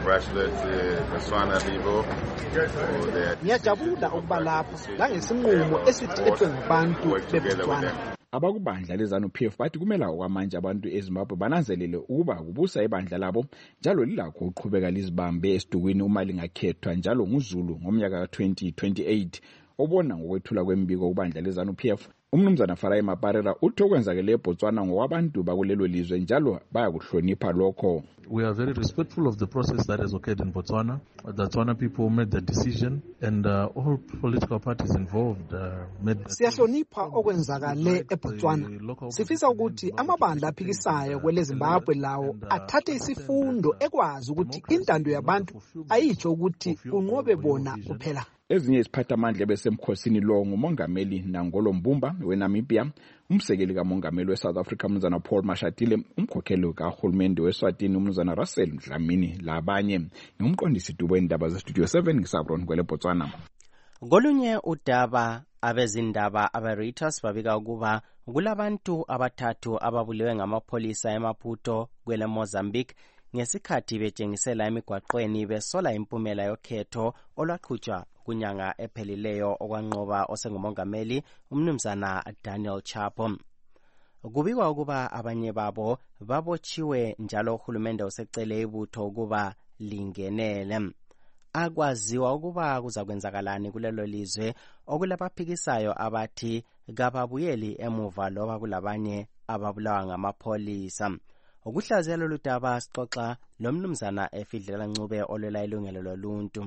Ngiyajabula ukuba lapha langesinqumo esithethwe ngabantu beBotswana. Abakubandla leZANU-PF bathi kumela okwamanje abantu eZimbabwe bananzelele ukuba kubusa ibandla labo njalo lilakho uqhubeka lizibambe esidukwini uma lingakhethwa njalo nguZulu ngomnyaka ka-2028. Obona ngokwethula kwembiko kubandla leZANU-PF, umnumzana Farai Maparela uthi okwenzakele eBotswana ngokwabantu bakulelo lizwe njalo bayakuhlonipha lokho. We are very respectful of the process that has occurred in Botswana. The Botswana people made the decision and all political parties involved made the Siyahlonipha okwenzakale eBotswana. Sifisa ukuthi amabandla aphikisayo kweleZimbabwe lawo athathe isifundo ekwazi ukuthi intando yabantu ayitsho ukuthi unqobe bona kuphela. Ezinye iziphathamandla besemkhosini lo ngumongameli Nangolo Mbumba weNamibia, umsekeli kamongameli weSouth Africa umnumzana Paul Mashatile, umkhokheli kahulumende weSwatini umnumzana Russell Dlamini labanye. Ngumqondisi dubo wendaba zeStudio 7 ngisabron kwele Botswana. Kolunye udaba abezindaba abe-Reuters babika ukuba kulabantu abathathu ababulewe ngamapholisa eMaputo kwele Mozambique ngesikhathi betshengisela emigwaqweni besola impumela yokhetho olwaqhutshwa kunyanga ephelileyo okwanqoba osengumongameli umnumzana Daniel Chapo. Kubikwa ukuba abanye babo babotshiwe njalo uhulumende usecele ibutho ukuba lingenele. Akwaziwa ukuba kuzakwenzakalani kulelo lizwe okulabaphikisayo abathi kababuyeli emuva loba kulabanye ababulawa ngamapholisa. Ukuhlaziya lolu daba sixoxa lomnumzana Efidlela Ncube olwela ilungelo loluntu.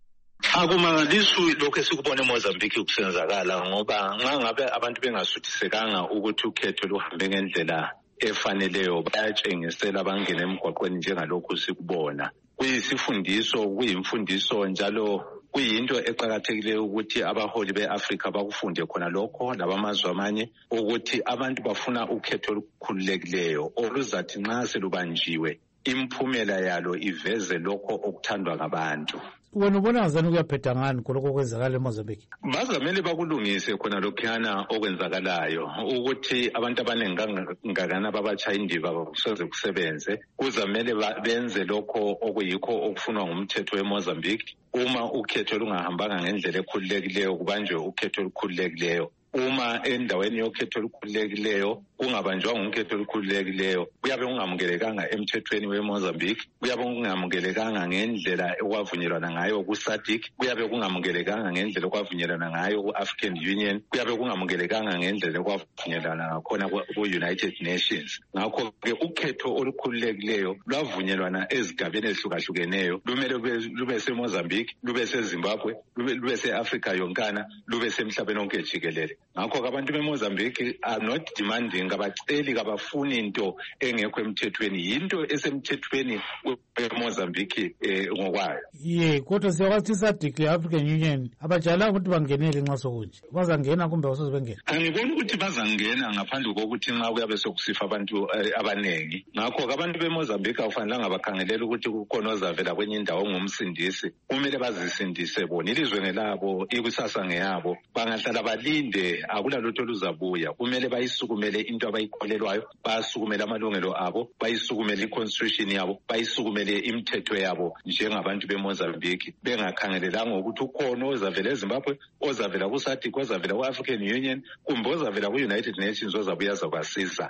Akumangaliswi lokho esikubona eMozambique kusenzakala ngoba ngabe abantu bengasuthisekanga ukuthi ukhetho luhambe ngendlela efaneleyo bayatshengisela bangena emgwaqweni njengalokho sikubona. Kuyisifundiso, kuyimfundiso njalo kuyinto eqhakathekileyo ukuthi abaholi beAfrika bakufunde khona lokho labamazwe amanye ukuthi abantu bafuna ukhetho olukhululekileyo oluzathi nxa selubanjiwe imphumela yalo iveze lokho okuthandwa ngabantu. Wena ubona ngazani kuyaphetha ngani lokho kwenzakala eMozambique? Bazamele bakulungise khona lokhuyana okwenzakalayo ukuthi abantu abanengangana babachaya indiva bakusoze kusebenze. Kuzamele benze lokho okuyikho okufunwa ngumthetho weMozambique. Uma ukhetho lungahambanga ngendlela ekhululekileyo kubanjwe ukhetho olukhululekileyo. Uma endaweni yokhetho olukhululekileyo kungabanjwanga ukhetho olukhululekileyo kuyabe kungamukelekanga emthethweni weMozambique, kuyabe kungamukelekanga ngendlela okwavunyelwana ngayo kuSADC, kuyabe kungamukelekanga ngendlela okwavunyelwana ngayo ku-African Union, kuyabe kungamukelekanga ngendlela okwavunyelwana ngakhona ku-United Nations. Ngakho-ke ukhetho olukhululekileyo lwavunyelwana ezigabeni ezihlukahlukeneyo lumele lube seMozambique, lube seZimbabwe, lube se-Afrika yonkana, lube semhlabeni wonke jikelele. Ngakho abantu beMozambique are not demanding abaceli kabafuni into engekho emthethweni, yinto esemthethweni eMozambique ngokwayo. Kodwa siyakwazi SADC le-African Union abajala ukuthi bangenele nxa sokunje. Bazangena kumbe asoze bengene? Angiboni ukuthi bazangena ngaphandle kokuthi nxa kuyabe sokusifa abantu abanengi. Ngakho abantu beMozambique akufanelanga bakhangelela ukuthi kukhona ozavela kwenye indawo ngumsindisi. Kumele bazisindise bona, ilizwe ngelabo, ikusasa ngeyabo. Bangahlala balinde akula lutho luzabuya. Kumele bayisukumele into abayikholelwayo, bayasukumela amalungelo abo, bayisukumele iconstitution yabo, bayisukumele imithetho yabo njengabantu beMozambique, bengakhangelelanga ukuthi ukhona ozavela eZimbabwe, ozavela kuSADC, ozavela ku-African Union kumbe ozavela ku-United Nations ozabuya zakwasiza.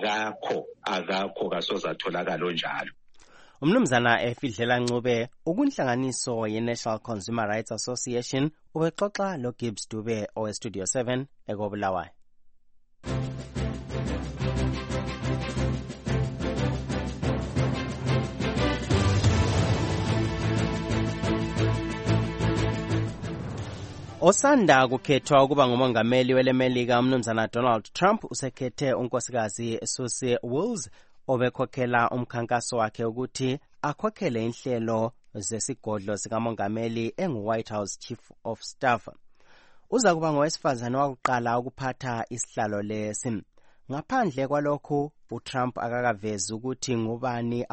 Akakho kasozatholakala onjalo. Umnumzana Efidlela Ncube ukunhlanganiso ye-National Consumer Rights Association ubexoxa lo Gibbs Dube oweStudio 7 ekobulawayo. Osanda kukhethwa ukuba ngumongameli welemelika umnumzana Donald Trump usekhethe unkosikazi Susie Wills obekhokhela umkhankaso wakhe ukuthi akhokhele inhlelo zesigodlo sikamongameli engu-White House Chief of Staff. Uza kuba ngowesifazane wakuqala ukuphatha isihlalo lesi. Ngaphandle kwalokhu, uTrump akakavezi ukuthi ngobani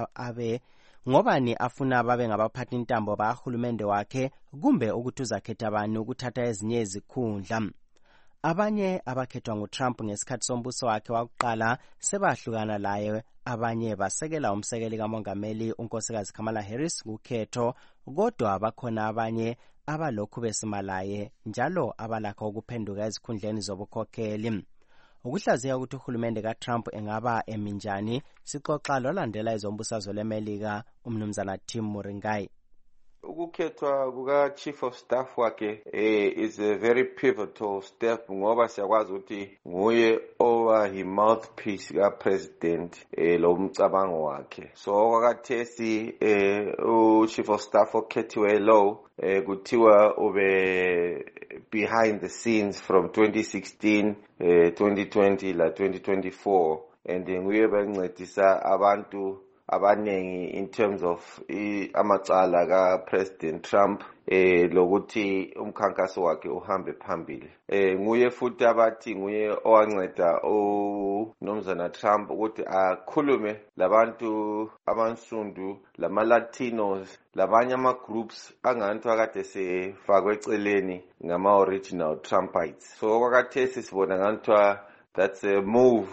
afuna babe ngabaphathi intambo bahulumende wakhe kumbe ukuthi uzakhetha bani ukuthatha ezinye izikhundla. abanye abakhethwa nguTrump ngesikhathi sombuso wakhe wakuqala sebahlukana laye, abanye basekela umsekeli kamongameli unkosikazi Kamala Harris kukhetho, kodwa bakhona abanye abalokhu besimalaye njalo abalakho ukuphenduka ezikhundleni zobukhokheli. Ukuhlaziya ukuthi uhulumende kaTrump engaba eminjani sixoxa lolandela ezombusazwe leMelika umnumzana Tim Muringai. Ukukhethwa kuka Chief of Staff wakhe is a very pivotal step ngoba siyakwazi ukuthi nguye owa mouthpiece ka president lo mcabango wakhe. So kwakathesi Chief of Staff okhethiwe lo kuthiwa ube behind the scenes from 2016 2020 la 2024 and nguye bancedisa abantu abanengi in terms of amacala ka President Trump lokuthi umkhankaso wakhe uhambe phambili. Nguye futhi abathi nguye owanceda uNomzana Trump ukuthi akhulume labantu abansundu, lama Latinos, labanye ama groups angantu akade sefakwe eceleni ngama original Trumpites. So kwakathesi sibona ngantwa that's a move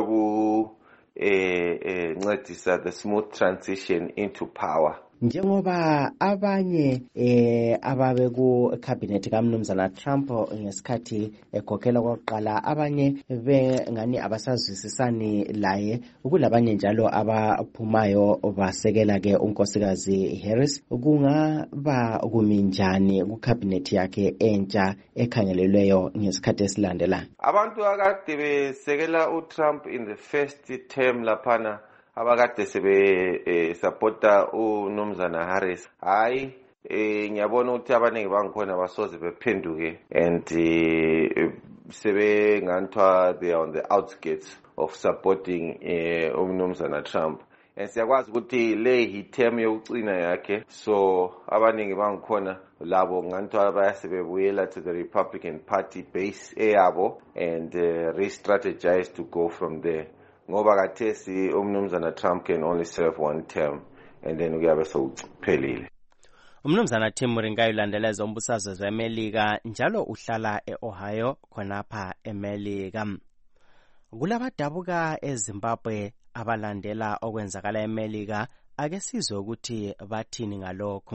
ncedisa the smooth transition into power. Njengoba abanye ababe ku cabinet kaMnumzana Trump ngesikhathi ekhokhela kokuqala abanye bengani abasazwisisani laye, kulabanye njalo abaphumayo basekela ke unkosikazi Harris, kungaba kuminjani ku cabinet yakhe entsha ekhangelelweyo ngesikhathi esilandela? Abantu akade besekela uTrump in the first term laphana abakade sebe supporta uNomzana Harris, hayi ngiyabona ukuthi abaningi bangikhona basoze bephenduke and sebe ngantwa they are on the outskirts of supporting uNomzana Trump. And siyakwazi ukuthi le term yokucina yakhe, so abaningi bangikhona labo ngantwa bayasebebuyela to the Republican Party base eyabo and re-strategize to go from there. Ngoba kathesi umnumzana Trump can only serve one term and then kuyabe sowuphelile. Umnumzana Tim Muringai ulandela ezombusazwe zeMelika njalo uhlala eOhio khonapha eMelika. Kulabadabuka eZimbabwe abalandela okwenzakala eMelika, ake sizwe ukuthi bathini ngalokho.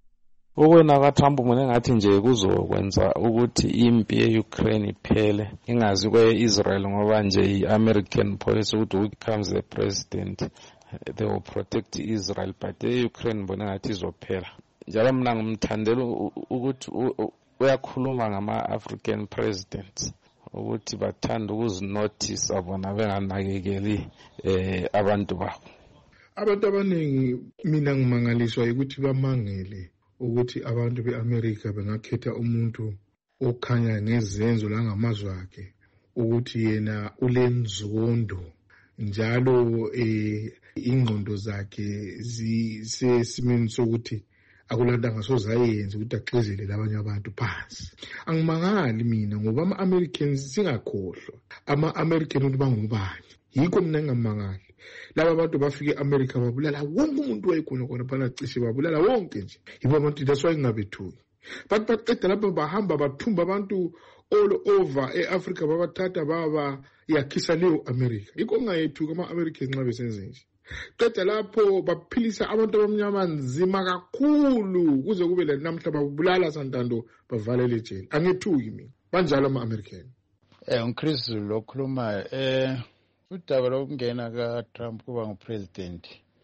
Ukwena kaTrump mina ngathi nje kuzokwenza ukuthi impi yeUkraine iphele, ingazi kweIsrael ngoba nje iAmerican policy ukuthi who becomes the president they will protect Israel, but Ukraine bona ngathi izophela. Njalo mina ngimthandela ukuthi uyakhuluma ngama-African presidents ukuthi bathanda ukuzinotice bona benganakekeli abantu babo. Abantu abaningi mina ngimangaliswa ukuthi bamangele ukuthi abantu beAmerica bengakhetha umuntu okhanya ngezenzo langamazwi akhe ukuthi yena ulenzondo njalo ingqondo zakhe zisesimeni sokuthi akulanto ngasozayenza ukuthi axezele labanye abantu phansi. Angimangali mina ngoba ama-Americans singakhohlwa ama-American ukuthi bangubani, yikho mina ngingamangali. Laba bantu bafike eAmerica babulala wonke umuntu wayekhona khona phana, cishe babulala wonke nje. Yibo abantu that's why ngingabethuki. But baqeda lapho bahamba bathumba abantu all over eAfrica babathatha baba yakhisa leyo America. Yikho ngingayethuki ama-Americans nxa besenze nje. Qeda lapho baphilisa abantu abamnyama nzima kakhulu kuze kube la namhla babulala santando bavalele ejele. Angethuki mina. Banjalo ama-American. Chris lokhuluma udaba lokungena kaTrump kuba ngupresident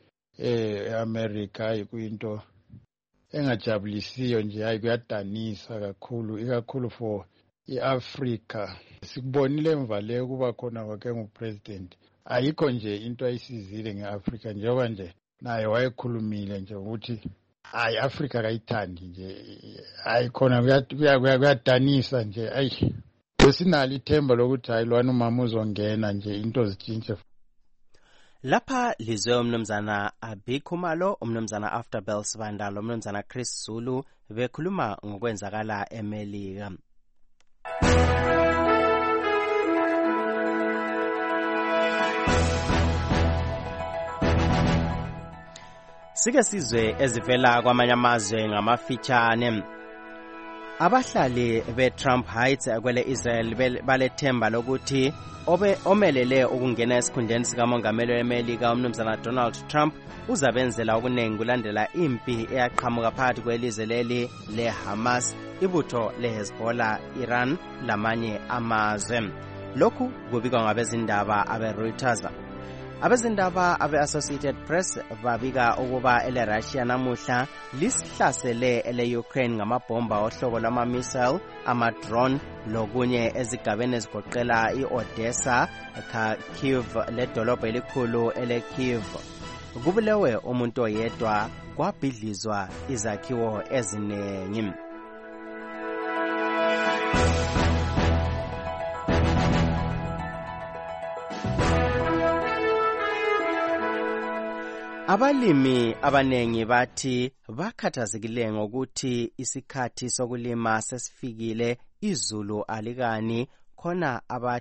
eAmerica kuyinto engajabulisiyo nje, hayi kuyadanisa kakhulu, ikakhulu for iAfrica. Sikubonile emva le kuba khona kwakhe ngupresident, ayikho nje into ayisizile ngeAfrica njengoba nje naye wayekhulumile nje ukuthi hayi Africa kayithandi nje, hayi khona kuyadanisa nje. Ayi sinalo ithemba lokuthi hayi lwana umama uzongena nje into zitshintshe. Lapha lizwe umnumzana Abikhumalo, umnumzana Afterbell Sibandalo, umnumzana Chris Zulu bekhuluma ngokwenzakala eMelika. Sike sizwe ezivela kwamanye amazwe ngamafitshane. Abahlali be-Trump Heights kwele Israel balethemba lokuthi omelele ukungena esikhundleni sikamongameli weMelika umnumzana Donald Trump uzabenzela okuningi kulandela impi eyaqhamuka phakathi kwelizwe leli le-Hamas, ibutho le-Hezbollah, Iran lamanye amazwe. Lokhu kubikwa ngabezindaba abe-Reuters. Abezindaba abe-Associated Press babika ukuba ele-Russia namuhla lisihlasele ele-Ukraine ngamabhomba ohlobo lwama-missile, ama-drone lokunye ezigabeni ezigoqela i-Odessa, Kyiv ledolobha elikhulu ele-Kyiv. Kubulewe umuntu oyedwa, kwabhidlizwa izakhiwo eziningi. Abalimi abanengi bathi bakhathazekile ngokuthi isikhathi sokulima sesifikile, izulu alikani, khona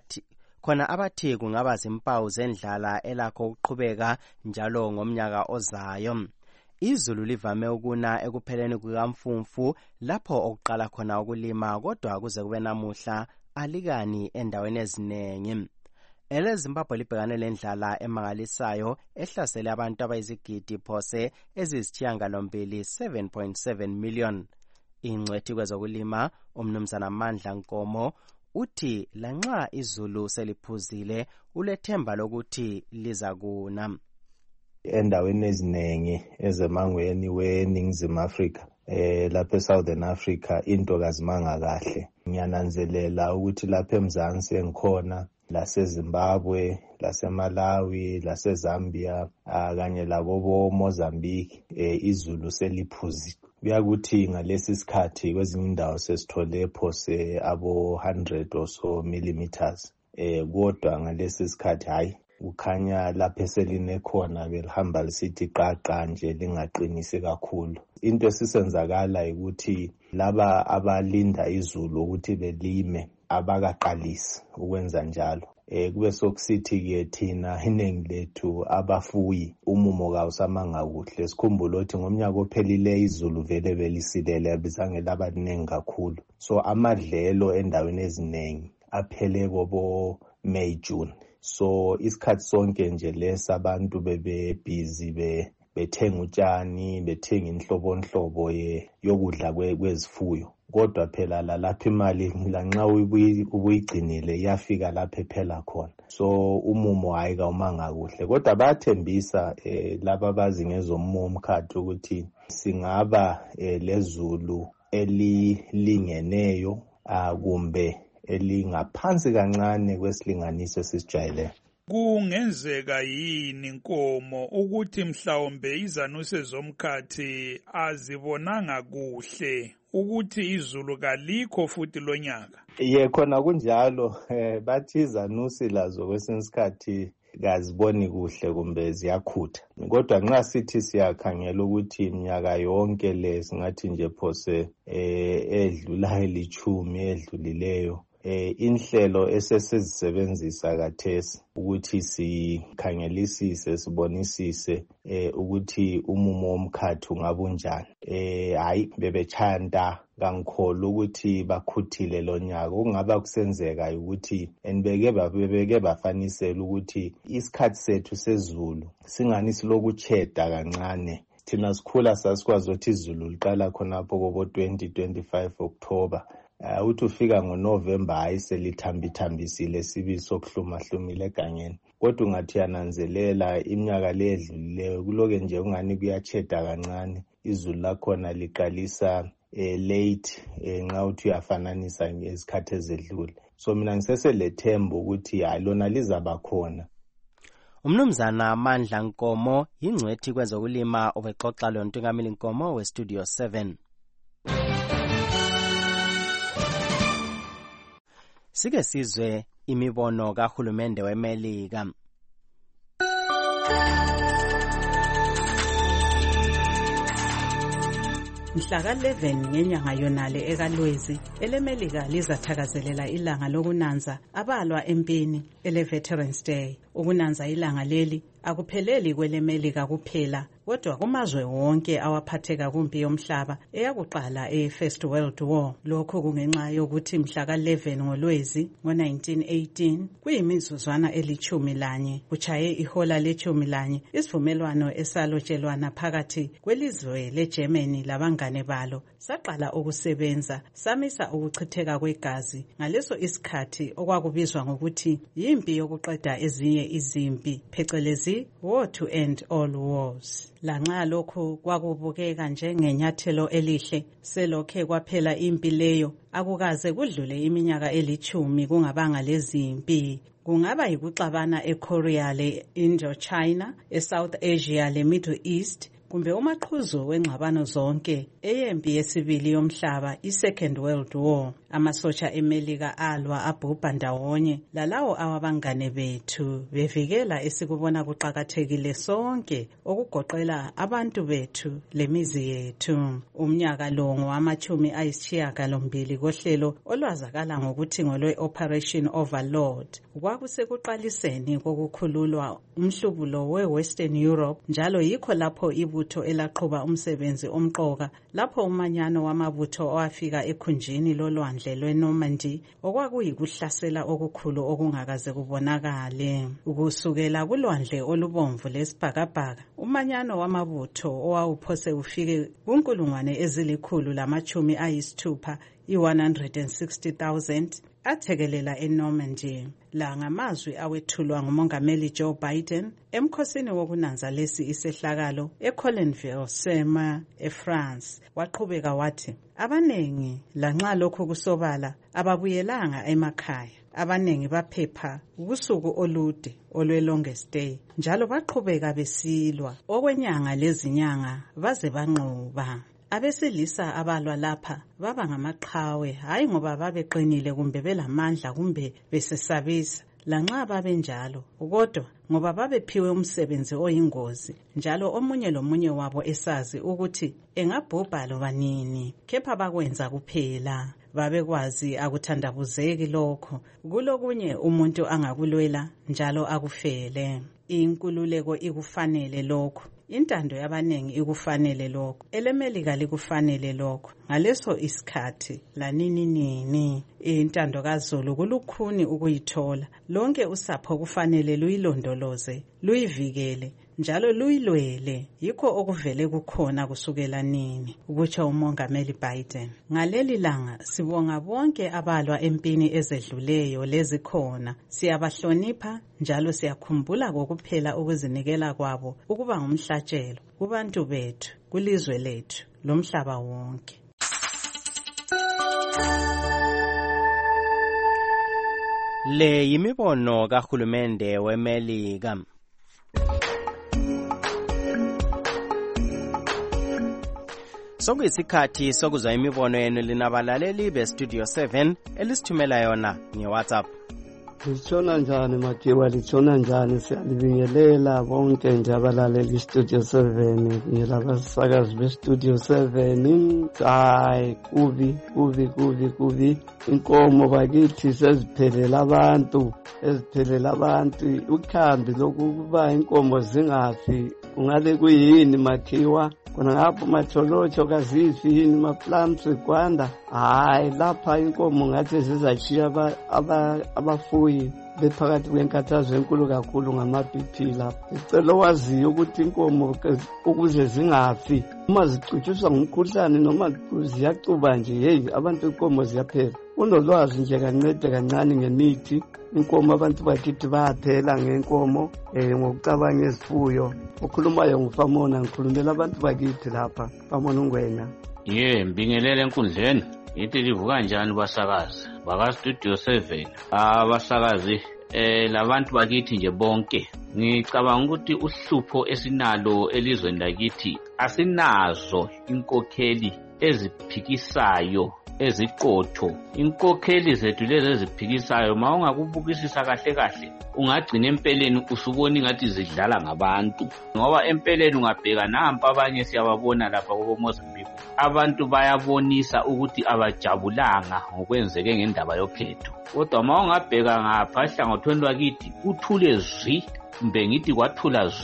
abathi kungaba zimpawu zendlala elakho ukuqhubeka njalo ngomnyaka ozayo. Izulu livame ukuna ekupheleni kukaMfumfu lapho okuqala khona ukulima, kodwa kuze kube namuhla alikani endaweni eziningi. EleZimbabwe libhekane lendlala emangalisayo ehlasele abantu abayizigidi phose ezisithiyangalombili 7.7 million. Ingcwethi kwezokulima umnumzana Mandla Nkomo uthi lanxa izulu seliphuzile ulethemba lokuthi lizakuna. Endaweni eziningi ezemangweni weNingizimu Afrika lapha eSouthern Africa into kazimanga kahle. Ngiyananzelela ukuthi lapha eMzansi engikhona, laseZimbabwe, laseMalawi, laseZambia kanye lakobo Mozambique izulu seliphuzile. Kuyakuthi ngalesi sikhathi kwezinye indawo sesithole phose abo 100 or so millimeters. Kodwa ngalesi sikhathi hayi ukhanya lapha eseline khona belihamba lisithi qaqa nje lingaqinisi kakhulu. Into esisenzakala ukuthi laba abalinda izulu ukuthi belime abakaqalisi ukwenza njalo. Kube sokusithi ke thina iningi lethu abafuyi umumo kawusamanga kuhle. Sikhumbula ukuthi ngomnyaka ophelile izulu vele belisilele bizange labaningi kakhulu. So amadlelo endaweni eziningi aphele kobo May June. So isikhathi sonke nje lesa abantu bebe busy bethenga utshani, bethenga inhlobonhlobo yokudla kwezifuyo. Kodwa phela lapha imali lanxa ubuyigcinile iyafika lapha ephela khona. So umumo hayi kawumanga kuhle. Kodwa bayathembisa laba bazi ngezomumo omkhathi ukuthi singaba lezulu elilingeneyo kumbe elingaphansi kancane kwesilinganiso esisijayele. Kungenzeka yini Nkomo ukuthi mhlawumbe izanuse zomkhathi azibonanga kuhle ukuthi izulu kalikho futhi lonyaka? Khona kunjalo. Bathi izanusi lazo kwesinye isikhathi kaziboni kuhle kumbe ziyakhutha. Kodwa nxa sithi siyakhangela ukuthi iminyaka yonke le singathi nje phose edlulayo elithumi edlulileyo, inhlelo esesizisebenzisa kathesi ukuthi sikhangelisise sibonisise ukuthi umumo womkhathi ungabunjani. Hayi bebechanda kangikholwa ukuthi bakhuthile lonyaka. Okungaba kusenzeka ukuthi bebeke bafanisela ukuthi isikhathi sethu sezulu singani silokucheda kancane. Thina sikhula sasikwazi ukuthi izulu liqala khonapho kobo 20-25 October. Uthi ufika ngoNovember hayi selithambithambisile sibi sokuhlumahlumile egangeni. Kodwa ungathi yananzelela iminyaka le edlulileyo kuloke nje ungani kuyacheda kancane. Izulu lakhona liqalisa late nxa uthi uyafananisa ngezikhathi ezedlule. So mina ngiseselethemba ukuthi hayi lona lizaba khona. Umnumzana Mandla Nkomo yingcwethi kwezokulima obexoxa loNtungamili Nkomo weStudio 7. Sike sizwe imibono kahulumende weMelika. Mhla ka-11 ngenyanga yonale ekaLwezi, eleMelika lizathakazelela ilanga lokunanza abalwa empini ele-Veterans Day. Ukunanza ilanga leli akupheleli kweleMelika kuphela, kodwa kumazwe wonke awaphatheka kumpi yomhlaba eyakuqala e-First World War. Lokho kungenxa yokuthi mhla ka-11 ngoLwezi ngo-1918 kuyimizuzwana eli-11 kuchaye ihola le-11 isivumelwano esalotshelwana phakathi kwelizwe le-Germany labangane balo saqala ukusebenza samisa ukuchitheka kwegazi ngaleso isikhathi okwakubizwa ngokuthi yimpi yokuqeda ezinye izimpi phecelezi War to End All Wars. Lanxa lokhu kwakubukeka njengenyathelo elihle selokhe kwaphela impi leyo akukaze kudlule iminyaka eli-10 kungabanga lezimpi. Kungaba yikuxabana eKorea le-Indochina, eSouth Asia le-Middle East, kumbe umaqhuzu wengxabano zonke eyempi yesibili yomhlaba i-Second World War. Amasotsha eMelika alwa abhubha ndawonye lalawo awabangane bethu bevikela esikubona kuqakathekile sonke okugoqela abantu bethu lemizi yethu. Umnyaka lo ngowama-92 kohlelo olwazakala ngokuthi ngolwe-Operation Overlord kwakusekuqaliseni kokukhululwa umhlubulo we-Western Europe, njalo yikho lapho ibutho elaqhuba umsebenzi omqoka lapho umanyano wamabutho owafika ekhunjini lolwandle lweNormandy okwakuyikuhlasela okukhulu okungakaze kubonakale. Ukusukela kulwandle olubomvu lesibhakabhaka umanyano wamabutho owawuphose ufike kunkulungwane ezili-160 i-160,000 athekelela eNormandy. La ngamazwi awethulwa ngumongameli Joe Biden emkhosini wokunanza lesi isehlakalo eColinville, Sema, eFrance. Waqhubeka wathi, abanengi lanxa lokhu kusobala ababuyelanga emakhaya. Abanengi baphepha ubusuku olude olwe-longest day, njalo baqhubeka besilwa okwenyanga lezinyanga baze banqoba. Abesilisa abalwa lapha baba ngamaqhawe, hayi ngoba babeqinile kumbe belamandla kumbe besesabisa, lanxa babenjalo, kodwa ngoba babephiwe umsebenzi oyingozi, njalo omunye lomunye wabo esazi ukuthi engabhubha loba nini, kepha bakwenza kuphela. Babekwazi akuthandabuzeki lokho, kulokunye umuntu angakulwela njalo akufele. Inkululeko ikufanele lokho, intando yabanengi ikufanele lokho, elemelika likufanele lokho. Ngaleso isikhathi lanini intando kaZulu kulukhuni ukuyithola. Lonke usapho kufanele luyilondoloze, luyivikele njalo luyilwele. Yikho okuvele kukhona kusukela nini, ukutsho umongameli Biden. Ngaleli langa sibonga bonke abalwa empini ezedluleyo lezikhona. Siyabahlonipha njalo siyakhumbula kokuphela ukuzinikela kwabo ukuba ngumhlatshelo kubantu bethu, kulizwe lethu lomhlaba wonke. Le yimibono kahulumende weMelika. Sokuyisikhathi sokuzwa imibono yenu linabalaleli beStudio 7 elisithumela yona ngeWhatsApp. Litshona njani Matiwa, litshona njani? Siyalibingelela bonke nje abalaleli iStudio 7, ngilabasakazi beStudio 7. Hayi, kubi inkomo bakithi seziphelela abantu, ukhambi lokuba inkomo zingafi ungale kuyini Matiwa? Kona ngapho matholotsho kazifi yini maplums eGwanda? Hayi, lapha inkomo ngathi zizachiya abafuyi bephakathi kwenkathazo enkulu kakhulu ngama-BP lapha. Ngicela waziyo ukuthi inkomo ukuze zingafi uma zicutshiswa ngumkhuhlane noma ziyacuba nje, hey, abantu inkomo ziyaphela. Unolwazi nje kancede kancane ngemithi inkomo, abantu bakithi bayaphela ngenkomo ngokucabanga izifuyo. Ukhulumayo nguFamona, ngikhulumela abantu bakithi lapha. Famona Ungwenya. Mbingelele enkundleni. Ithi livuka njani basakazi bakaStudio 7? Abasakazi labantu bakithi nje bonke, ngicabanga ukuthi uhlupho esinalo elizweni lakithi asinazo inkokheli eziphikisayo eziqotho. Inkokheli zethu lezi eziphikisayo ma ungakubukisisa kahle ungagcina empeleni usubona ngathi zidlala ngabantu, ngoba empeleni ungabheka nampa abanye siyababona lapha koMozambique, abantu bayabonisa ukuthi abajabulanga ngokwenzeke ngendaba yokhetho. Kodwa ma ungabheka ngapha ehlangothweni lwakithi kuthule zwi, kumbe ngithi kwathula zwi,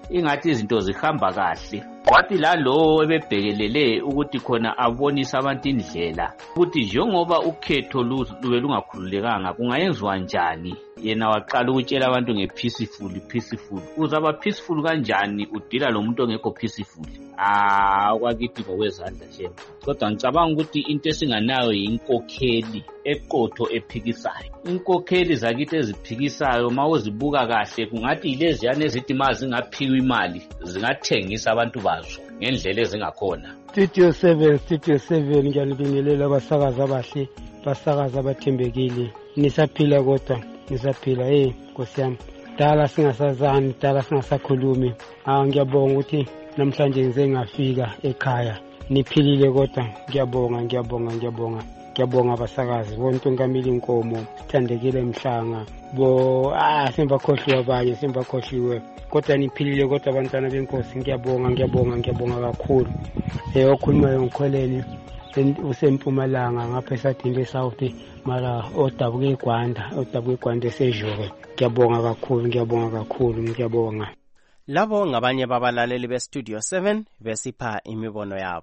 ingathi izinto zihamba kahle. Wathi lalo ebebhekelele ukuthi khona abonise abantu indlela ukuthi njengoba ukhetho lube lungakhululekanga kungayenziwa njani. Yena waqala ukutshela abantu ngepeaceful. Uzaba peaceful kanjani udila lo muntu ongekho peaceful? Kwakithi ngokwezandla nje. Kodwa ngicabanga ukuthi into esinganayo yinkokheli eqotho ephikisayo. Inkokheli zakithi eziphikisayo mawuzibuka kahle kungathi yileziyana ezithi mazingaphiwa imali zingathengisa abantu bazo ngendlela ezingakhona. Studio 7 ngiyanibingelela abasakazi abahle, basakazi abathembekile. Nisaphila kodwa nisaphila Nkosi yami. Dala singasazani, dala singasakhulumi. Ngiyabonga ukuthi namhlanje ngize ngafika ekhaya. Niphilile kodwa ngiyabonga abasakazi bonke Nkomo, Thandekile Mhlanga sembakhohliwe abanye sembakhohliwe kodwa niphilile kodwa abantwana benkosi. Ngiyabonga kakhulu. Okhulumayo ngikhweleni usempumalanga ngapha esadini South mara odabuke eGwanda eseJobe. Ngiyabonga kakhulu. Labo ngabanye babalaleli beStudio 7 besipha imibono yabo.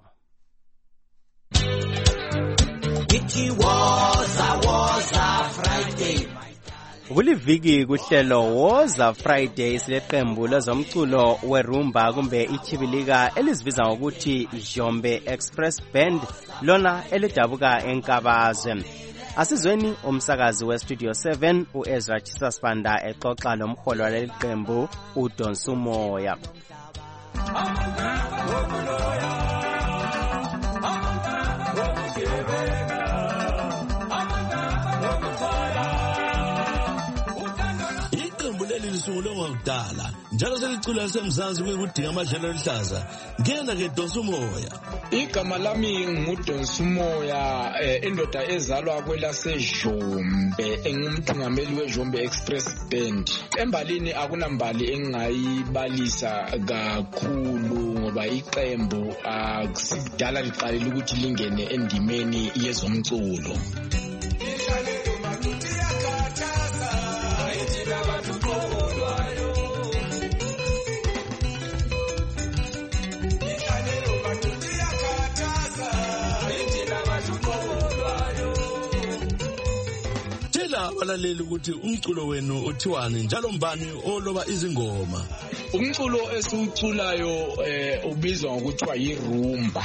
It was a Friday. Kuliviki kuhlelo Woza Friday sileqembu lezomculo werumba kumbe ichibilika elizibiza ngokuthi Jombe Express Band lona elidabuka eNkabazwe. Asizweni umsakazi weStudio 7 uEzra Chisasibanda exoxa nomholi waleli qembu uDonsumoya. Lisungulwe ngokudala njalo selicula semzansi kuyikudinga amadlelo eluhlaza ngena ke Donsumoya. Igama lami nguDonsumoya, indoda ezalwa kwelaseJombe, engumthungameli weJombe Express Band. Embalini akunambali engayibalisa kakhulu ngoba iqembu akusidala liqalile ukuthi lingene endimeni yezomculo. Abalaleli ukuthi umculo wenu uthiwani njalo mbani oloba izingoma? Umculo esiwuculayo ubizwa ngokuthiwa yirumba.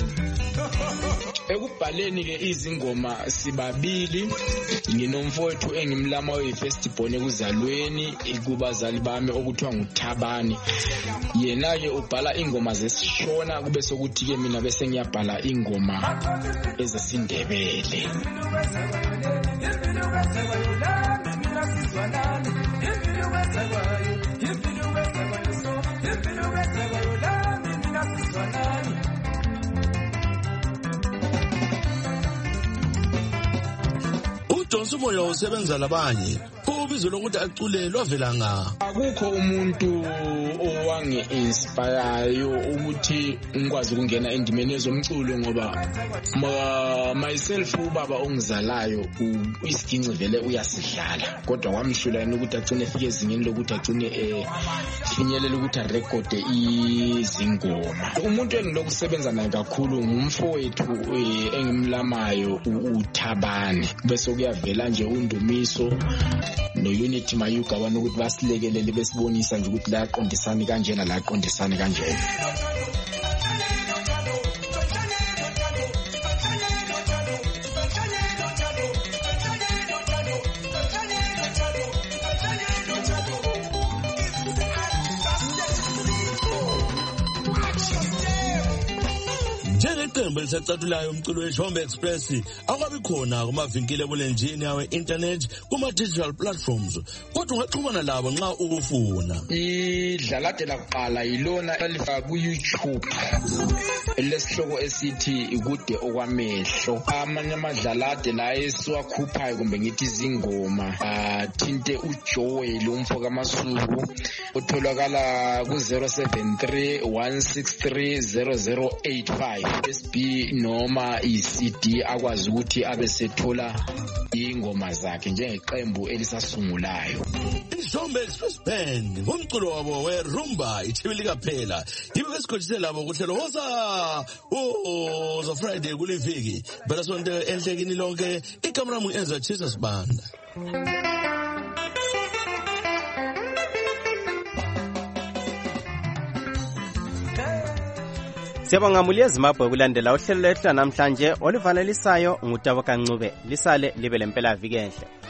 Ekubhaleni ke izingoma sibabili, nginomfowethu engimlama we-firstborn ekuzalweni kubazali bami okuthiwa nguThabani. Yena ke ubhala ingoma zesishona kube sokuthi ke mina bese ngiyabhala ingoma ezesindebele. Donsumoya usebenza labanye ubizo lokuthi acule lwavela nga. Akukho umuntu owange-inspire ukuthi ngikwazi ukungena endimeni yezomculo ngoba myself ubaba ongizalayo isiginci vele uyasidlala kodwa kwamhlula yena ukuthi agcine efike ezingeni lokuthi agcine finyelela ukuthi arekode izingoma. Umuntu engilokusebenza naye kakhulu ngumfowethu engimlamayo uThabani bese kuyavela nje uNdumiso no-Unity Mayuga banokuthi basilekelele besibonisa nje ukuthi la aqondisani kanjena la aqondisani kanjena. Njengeqembu elisacatulayo umculo weJombe Express akwabi khona kumavinkile ebulenjini yawe-internet kuma-digital platforms kodwa ungaxhumana labo nxa ukufuna. Idlalade lakuqala yilona elifaka ku-YouTube elesihloko esithi kude okwamehlo. Amanye amadlalade la esiwakhuphayo kumbe ngithi izingoma athinte uJoel umfo kaMasuku otholakala ku-073 163 0085. i-USB noma i-CD akwazi ukuthi abe sethola ingoma zakhe njengeqembu elisasungulayo. Njombe Express Band ngomculo wabo werumba ichibilika phela yibo besikholisela labo kuhlelo woza Friday kule viki phela sonke enhlekini lonke ikamera mu Ezra Jesus Banda. Siyabonga Mulia Zimbabwe kulandela uhlelo lwethu namhlanje olivalelisayo ngutabo kancube lisale libe lempela viki enhle.